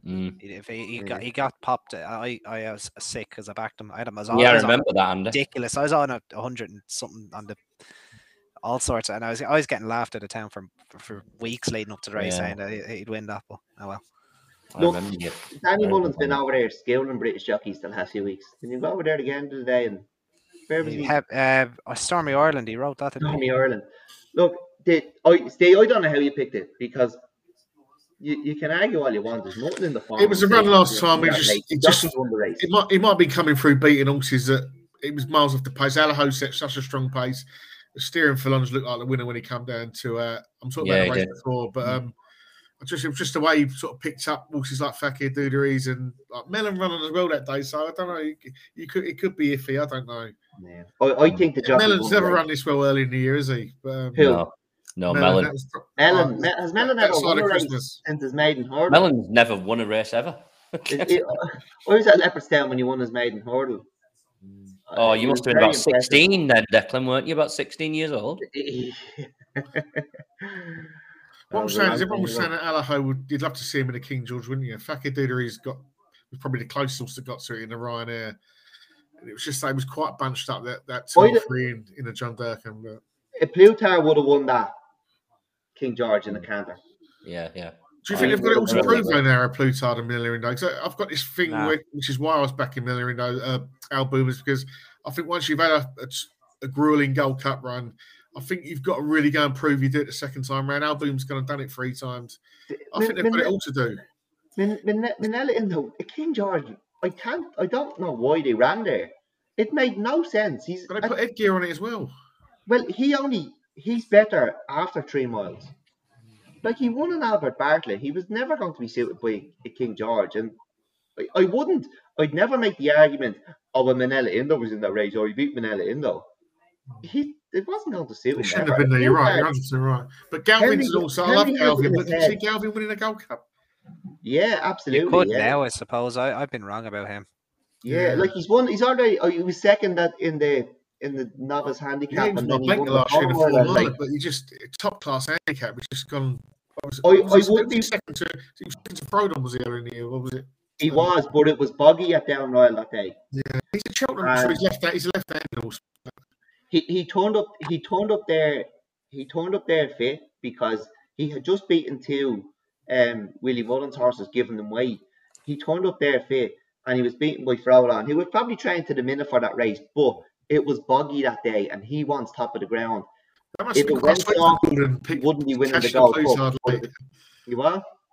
If he got popped, I was sick because I backed him. I remember that, Andy. Ridiculous. I was on 100 and something on the all sorts, and I was getting laughed out of town for weeks leading up to the race, saying that he'd win that. But oh well. Look, Danny Mullen's been over there schooling British jockeys the last few weeks. Can you go over there again today? And where was he? Stormy Ireland. He wrote that. Stormy Ireland. Look, I don't know how you picked it, because you can argue all you want. There's nothing in the form. It was a run last time. He just won the race. He might be coming through beating horses that it was miles off the pace. Allaho set such a strong pace. The steering Forlange looked like the winner when he came down to. I'm talking about the race before, but it was just the way he sort of picked up horses like Fakir Duderies and like Mellon running as well that day. So I don't know. It could be iffy. I don't know. Yeah. I think the jockey Mellon's never run this well early in the year, is he? But, No, Mellon. Has Mellon ever won a race since his maiden hurdle? Mellon's never won a race ever. I was at Leopardstown when he won his maiden hurdle. Oh, you must have been about 16 then, Declan, weren't you? About 16 years old? What I'm saying is, everyone was saying that Allaho you'd love to see him in a King George, wouldn't you? Fakir Duderies was probably the closest that got to it in the Ryanair. And it was just, it was quite bunched up that 2-3 in the John Durkan. But if Plutar would have won that King George in the canter. Yeah. Do you think they've got it all to prove though now, Plutar and Millerindo? Because I've got this thing, which is why I was backing Millerindo, Alboom, because I think once you've had a grueling Gold Cup run, I think you've got to really go and prove you do it the second time round. Alboom's gone and done it 3 times. I think they've got it all to do. Millerindo, King George, I don't know why they ran there. It made no sense. But they put headgear on it as well. Well, he's better after 3 miles. Like, he won an Albert Bartlett. He was never going to be suited by a King George. And I'd never make the argument, Manella Indo was in that race, or he beat Manella Indo. It wasn't going to suit him. It shouldn't have been there, you're right, you're 100% right. But Galvin's also, I love Galvin, but did you see Galvin winning a Gold Cup? Yeah, absolutely. You could now, I suppose. I've been wrong about him. Yeah, like he's won. He's already. He was second in the novice handicap. He was not blank last year in the 4 mile, but he just top class handicap. He's just gone. I would be second to. He was second to Prodon, was he earlier in the year? What was it? He was, but it was boggy at Down Royal that day. Yeah, he's a Cheltenham, so he's a left-handed horse. He turned up. He turned up there fit because he had just beaten 2 Willie Mullins horses, giving them weight. He turned up there fit, and he was beaten by Frolon. He was probably trying to the minute for that race, but it was boggy that day, and he wants top of the ground. That must If be it went wrong, he wouldn't be winning the Gold Cup. You what?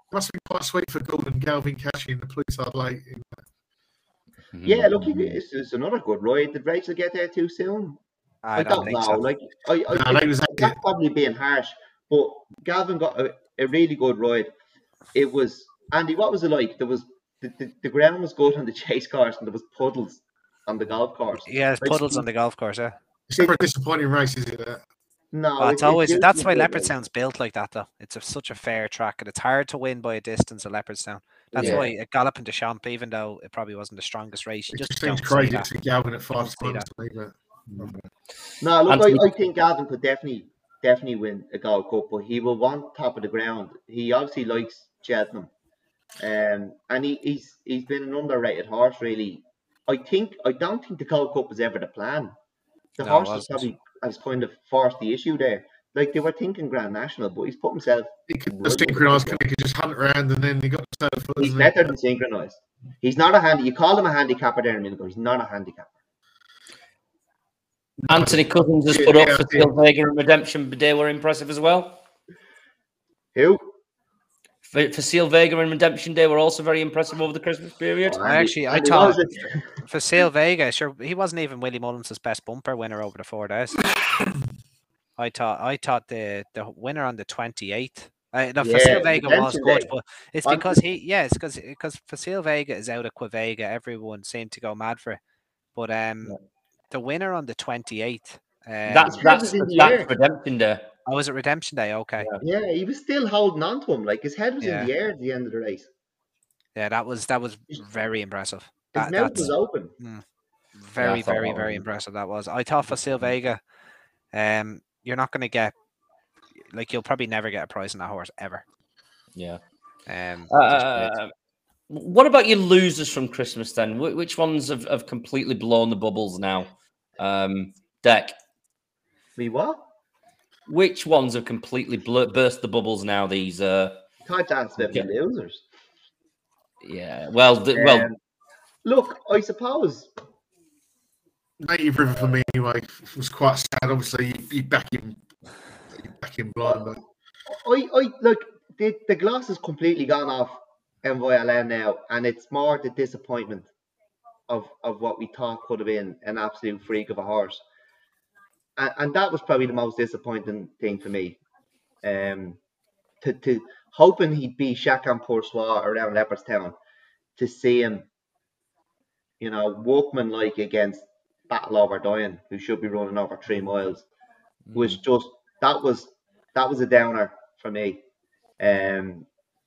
Must have been quite sweet for Gordon Galvin catching the police are late. Yeah, look, it's another good ride. Did Rachel get there too soon? I don't think know. so. Like, that's probably being harsh, but Galvin got a really good ride. It was, Andy, what was it like? There was the ground was good on the chase course, and there was puddles on the golf course. Yeah, there's puddles on the golf course. Yeah. It's never a disappointing race, is it? No, it's always that's why Leopardstown's built like that, though. It's such a fair track, and it's hard to win by a distance at Leopardstown. That's why a Gallop into Champ, even though it probably wasn't the strongest race, it just seems crazy to see Galvin at 5 times to me. No, look, I think Galvin could definitely win a Gold Cup, but he will want top of the ground. He obviously likes Cheltenham, and he's been an underrated horse, really. I don't think the Gold Cup was ever the plan. The horse has kind of forced the issue there. Like, they were thinking Grand National, but he's put himself. He could just synchronise, he could just hunt around, and then he got the tail foot. He's better than synchronised. He's not a handy. You call him a handicapper there a minute ago. He's not a handicapper. Anthony Cousins has put up for Seal Vega and Redemption Day were impressive as well. Who? For Seal Vega and Redemption Day were also very impressive over the Christmas period. I thought for Seal Vega, sure, he wasn't even Willie Mullins' best bumper winner over the 4 days. I thought the winner on the 28th. For Seal Vega was good, but it's because because for Seal Vega is out of Quavega, everyone seemed to go mad for it. But the winner on the 28th. That's Redemption Day. Oh, was it Redemption Day? Okay. Yeah, he was still holding on to him. Like, his head was in the air at the end of the race. Yeah, that was very impressive. His mouth was open. Very, very, very impressive that was. I thought for Seal Vega, you're not going to get, like, you'll probably never get a prize on that horse ever. Yeah. What about your losers from Christmas then? Which ones have completely blown the bubbles now? Deck. Me what? Which ones have completely burst the bubbles now? These thought that's the losers. Yeah. Well, look, I suppose Native River for me anyway was quite sad. Obviously, you back him blind. But I look, the glass has completely gone off MYLM now, and it's more the disappointment of what we thought could have been an absolute freak of a horse. And that was probably the most disappointing thing for me. To hoping he'd be Chacun Pour Soi around Leopardstown, to see him, workman-like against Battle Over Dying, who should be running over 3 miles, was just that was a downer for me. And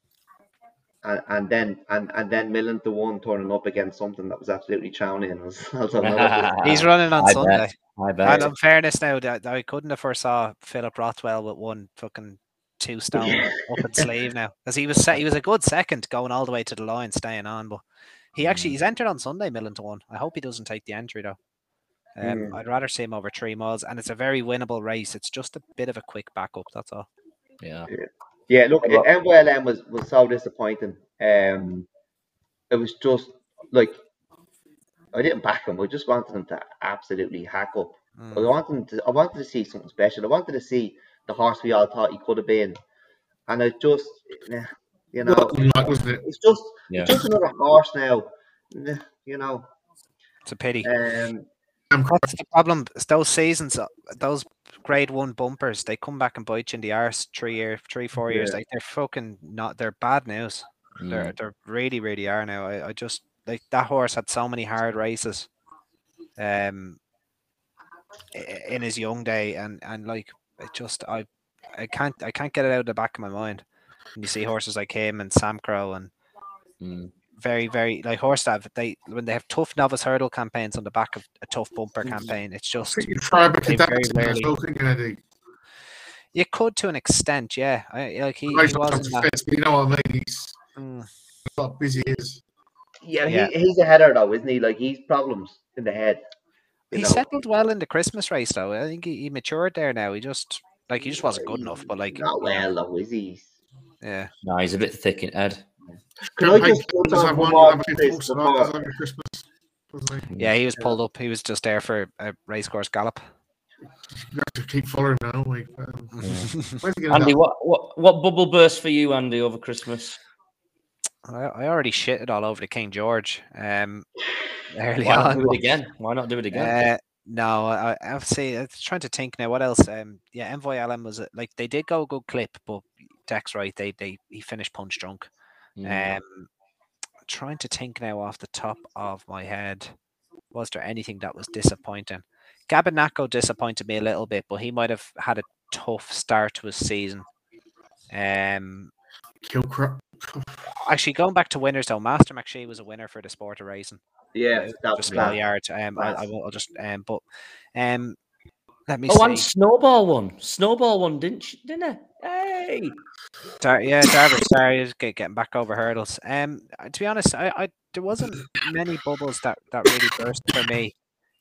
then Millen to 1 turning up against something that was absolutely chowning. He's running on Sunday. I bet. And in fairness now, that I couldn't have foresaw Philip Rothwell with 1 fucking 2 stone up in sleeve now, because he was a good second going all the way to the line, staying on. But he's entered on Sunday, Millen to 1. I hope he doesn't take the entry though. I'd rather see him over 3 miles, and it's a very winnable race. It's just a bit of a quick backup. That's all. Yeah. Look, MYLM was so disappointing. It was just like, I didn't back him. I just wanted him to absolutely hack up. I wanted to see something special. I wanted to see the horse we all thought he could have been, and it just, it's just another horse now. It's a pity. What's the problem? It's those seasons, those Grade 1 bumpers, they come back and bite you in the arse 3-4 years. Like, they're fucking not. They're bad news. They're really, really are now. I just, like, that horse had so many hard races, in his young day, and like, it just, I can't get it out of the back of my mind. And you see horses like him and Sam Crow and very, very, like, horse that when they have tough novice hurdle campaigns on the back of a tough bumper campaign, it's just you could, to an extent, yeah. He wasn't you know what I mean? He's not busy is. Yeah, he's a header though, isn't he? Like, he's problems in the head. He settled well in the Christmas race though. I think he matured there now. He just wasn't good enough. But, like, not well though, is he? Yeah. No, he's a bit thick in head. Yeah, he was pulled up. He was just there for a racecourse gallop. You have to keep following now. Andy, what bubble burst for you, Andy, over Christmas? I already shitted all over the King George early Why not on. do but, it again? Why not do it again? no, I have to say, I'm trying to think now. What else? Yeah, Envoy Allen was like they did go a good clip, but Deck's right. He finished punch drunk. Mm. Trying to think now off the top of my head. Was there anything that was disappointing? Gabinacco disappointed me a little bit, but he might have had a tough start to his season. Kilcrop. Actually, going back to winners though, Master McShee was a winner for the sport of racing. Yeah, that was Just small class. yards. I Class. will just but let me Oh, and see. Snowball won. Snowball won, didn't it? Hey. Darver Star is getting back over hurdles. To be honest, I there wasn't many bubbles that really burst for me.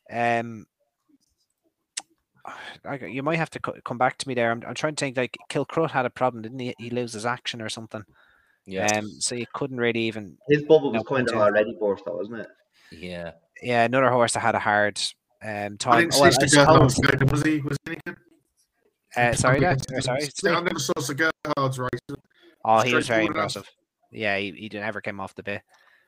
You might have to come back to me there. I'm trying to think. Like Kilcrut had a problem, didn't he? He lose his action or something. Yeah. So you couldn't really even. His bubble was No, kind of point already burst, though, wasn't it? Yeah. Yeah, another horse that had a hard time. I didn't see Well, I Gerhard's suppose. going. Was he any good? Sorry, I Steve. never saw Gerhard's race. Oh, he was very Straightforward enough. impressive. Yeah, he never came off the bit.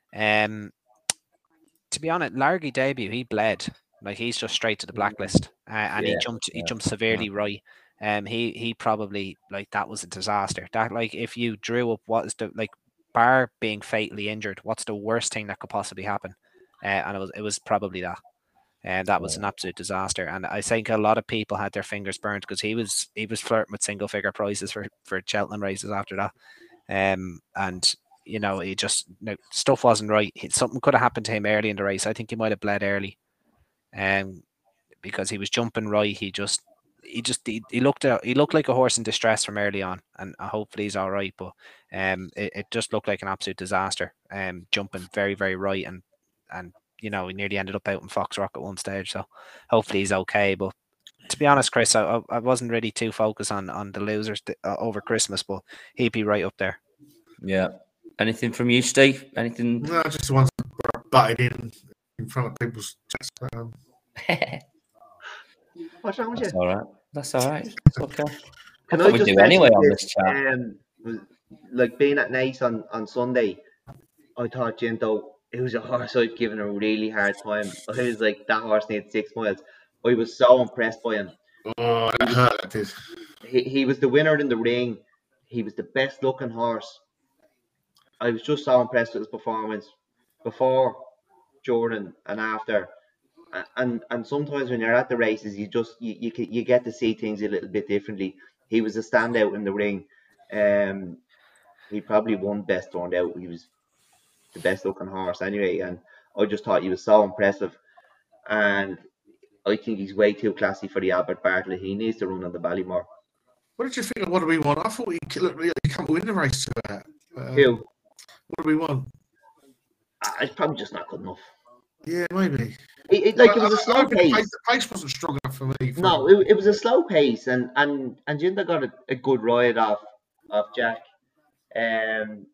To be honest, Largy debut, he bled. Like he's just straight to the blacklist, and Yeah, he jumped severely right. He probably like that was a disaster. That like if you drew up what is the like bar being fatally injured, what's the worst thing that could possibly happen? And it was probably that. And that was an absolute disaster. And I think a lot of people had their fingers burned because he was flirting with single figure prices for Cheltenham races after that. And you know, he just stuff wasn't right. Something could have happened to him early in the race. I think he might have bled early, because he was jumping right. He looked like a horse in distress from early on, and hopefully he's all right. But it just looked like an absolute disaster. Jumping very very right, and you know he nearly ended up out in Foxrock at one stage. So hopefully he's okay. But to be honest, Chris, I wasn't really too focused on the losers over Christmas, but he'd be right up there. Yeah. Anything from you, Steve? Anything? No, just the ones that were butted in front of people's chats. What's wrong with That's you? all right. That's all right. It's okay. Can That's what I we just do mention anyway on this chat. like being at Nice on Sunday, I thought Ginto, it was a horse I'd given a really hard time. I was like, that horse needs 6 miles. I was so impressed by him. Oh, that hurt. That did. He was the winner in the ring. He was the best looking horse. I was just so impressed with his performance before, during, and after. And sometimes when you're at the races, you get to see things a little bit differently. He was a standout in the ring. He probably won best turned out. He was the best looking horse anyway, and I just thought he was so impressive. And I think he's way too classy for the Albert Bartlett. He needs to run on the Ballymore. What did you think of What Do We Want? I thought he can't win the race to that. Who? What Do We Want? It's probably just not good enough. Yeah, maybe. It was a slow pace. The pace wasn't strong enough for me. No, it was a slow pace, and Jinda got a good ride off Jack. And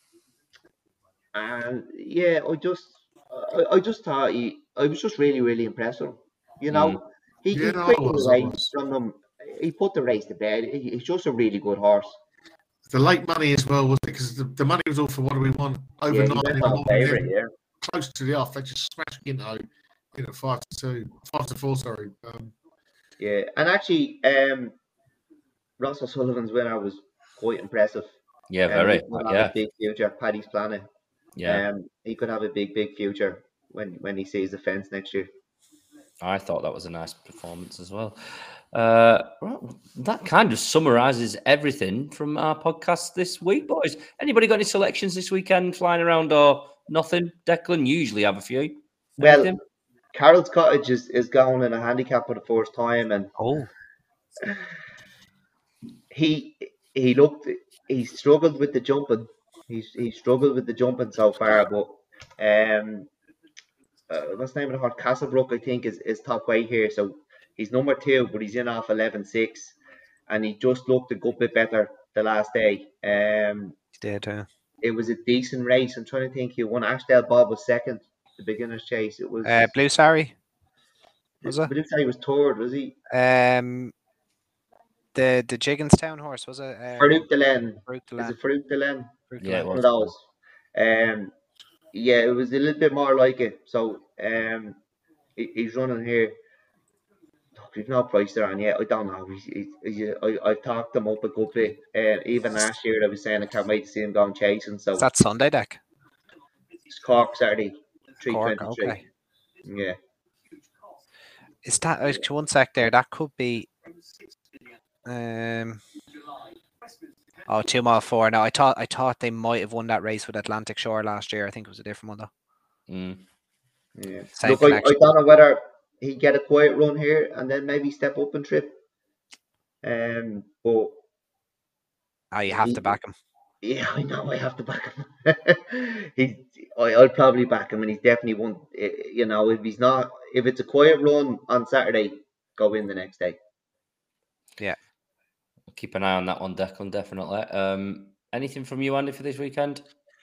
yeah, I just thought I was just really, really impressed with him. You know, he quickly race from them. He put the race to bed. He's just a really good horse. The late money as well, was it? Because the money was all for What Do We Want? Yeah, he went on favourite, yeah. Close to the off, they just smashed Ginto, 5-4, sorry. Yeah, and actually, Ross O'Sullivan's winner was quite impressive. Yeah, very. He could have a big future. Paddy's Planet. Yeah. He could have a big future when he sees the fence next year. I thought that was a nice performance as well. Well, that kind of summarises everything from our podcast this week, boys. Anybody got any selections this weekend flying around or nothing? Declan usually have a few. Well, Carroll's Cottage is going in a handicap for the first time, and he struggled with the jumping. He struggled with the jumping so far, but what's the name of the horse? Castlebrook, I think, is top weight here. So he's number 2, but he's in off 11.6, and he just looked a good bit better the last day. He did, It was a decent race. I'm trying to think. He won. Ashdale Bob was second. The beginner's chase. It was Blue Sari. Was it? Blue Sari was third. Was he? The Jigginstown horse, was it? Farouk Delen. Farouk Is it Farouk Delen? Yeah, one of those. Yeah, it was a little bit more like it. So he's running here. Look, we've no price there on yet. I don't know. I've talked him up a good bit. Even last year, I was saying I can't wait to see him going chasing. So Is that Sunday deck? it's Cork Saturday, Cork, 3:23. okay. Yeah. Is that one sec there? That could be. 2 mile 4. Now I thought they might have won that race with Atlantic Shore last year. I think it was a different one though. Yeah. Same Look, I connection. don't know whether he'd get a quiet run here and then maybe step up and trip. But you have to back him. yeah, I know I have to back him. I'll probably back him, and he's definitely one. You know, if it's a quiet run on Saturday, go in the next day. Yeah. Keep an eye on that one, Declan, definitely. Anything from you, Andy, for this weekend?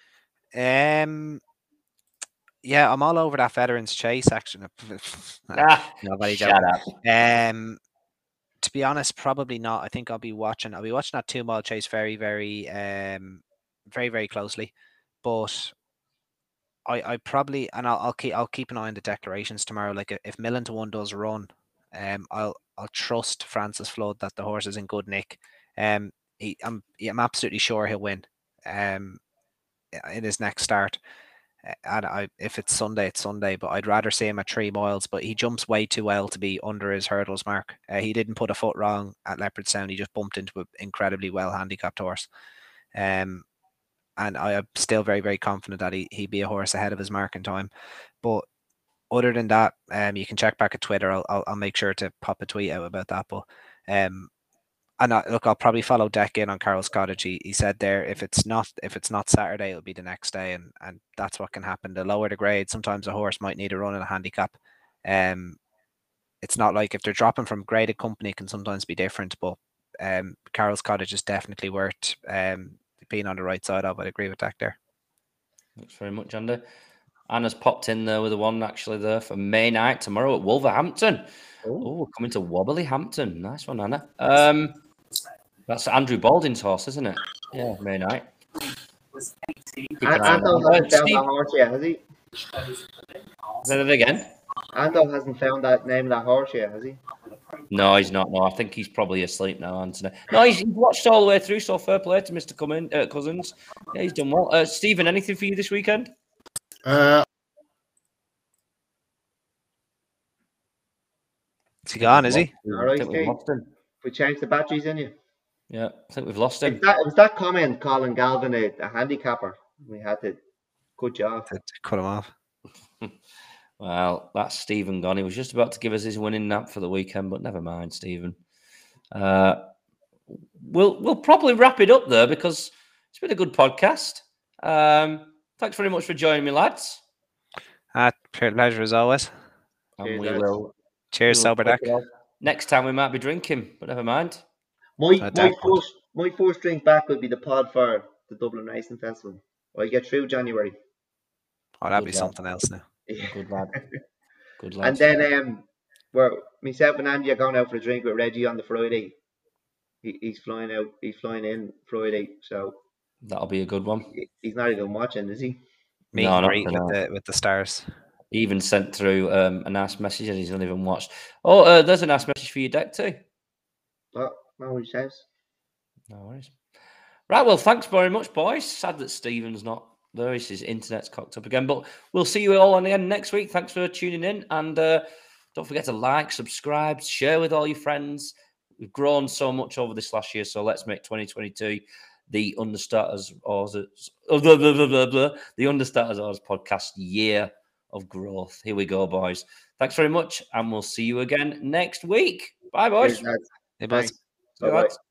Yeah, I'm all over that Veterans Chase action. Shut up. To be honest, probably not. I think I'll be watching that 2 mile chase very, very, very, very closely. But I probably, and I'll keep an eye on the declarations tomorrow. Like if Millen to 1 does run, I'll trust Francis Flood that the horse is in good nick. I'm absolutely sure he'll win. In his next start. And if it's Sunday, it's Sunday. But I'd rather see him at 3 miles. But he jumps way too well to be under his hurdles mark. He didn't put a foot wrong at Leopardstown. He just bumped into an incredibly well handicapped horse. And I am still very, very confident that he'd be a horse ahead of his mark in time. But other than that, you can check back at Twitter. I'll make sure to pop a tweet out about that. But I'll probably follow Deck in on Carol's Cottage. He said there, if it's not Saturday, it'll be the next day, and that's what can happen. The lower the grade, sometimes a horse might need a run in a handicap. It's not like if they're dropping from graded company, it can sometimes be different. But Carol's Cottage is definitely worth being on the right side of. I'd agree with Deck there. Thanks very much, Andy. Anna's popped in there with the one actually there for May night tomorrow at Wolverhampton. Oh, coming to Wobbly Hampton. Nice one, Anna. That's Andrew Balding's horse, isn't it? Yeah, May night. Ando hasn't found that horse yet, has he? Say that again. Ando hasn't found that name of that horse yet, has he? No, he's not. No, I think he's probably asleep now, Anthony. No, he's watched all the way through, so fair play to Mr. Cousins. Yeah, he's done well. Stephen, anything for you this weekend? Is he gone, is he? All right, I think we've lost him. We changed the batteries in you. Yeah, I think we've lost him. It was that comment calling Galvin a handicapper. We had to cut you off. To cut him off. Well, that's Stephen gone. He was just about to give us his winning nap for the weekend, but never mind, Stephen. We'll probably wrap it up there because it's been a good podcast. Thanks very much for joining me, lads. Pleasure as always. And we will. Cheers, Sober Deck. Next time we might be drinking, but never mind. My first drink back will be the pod for the Dublin Racing Festival. I get through January. Oh, that'd be something else now. Yeah. Good lad. Good lad. And then myself and Andy are going out for a drink with Reggie on the Friday. He's flying out. He's flying in Friday, so that'll be a good one. He's not even watching, is he? Meet and greet with the stars. He even sent through a nice message and he's not even watched. Oh, there's a nice message for you, Deck, too. Oh, no worries, James. No worries. Right, well, thanks very much, boys. Sad that Stephen's not there. His internet's cocked up again, but we'll see you all again next week. Thanks for tuning in, and don't forget to like, subscribe, share with all your friends. We've grown so much over this last year, so let's make 2022 the Understarters podcast year of growth. Here we go, boys. Thanks very much, and we'll see you again next week. Bye, boys. Cheers, Hey, boys. Bye-bye.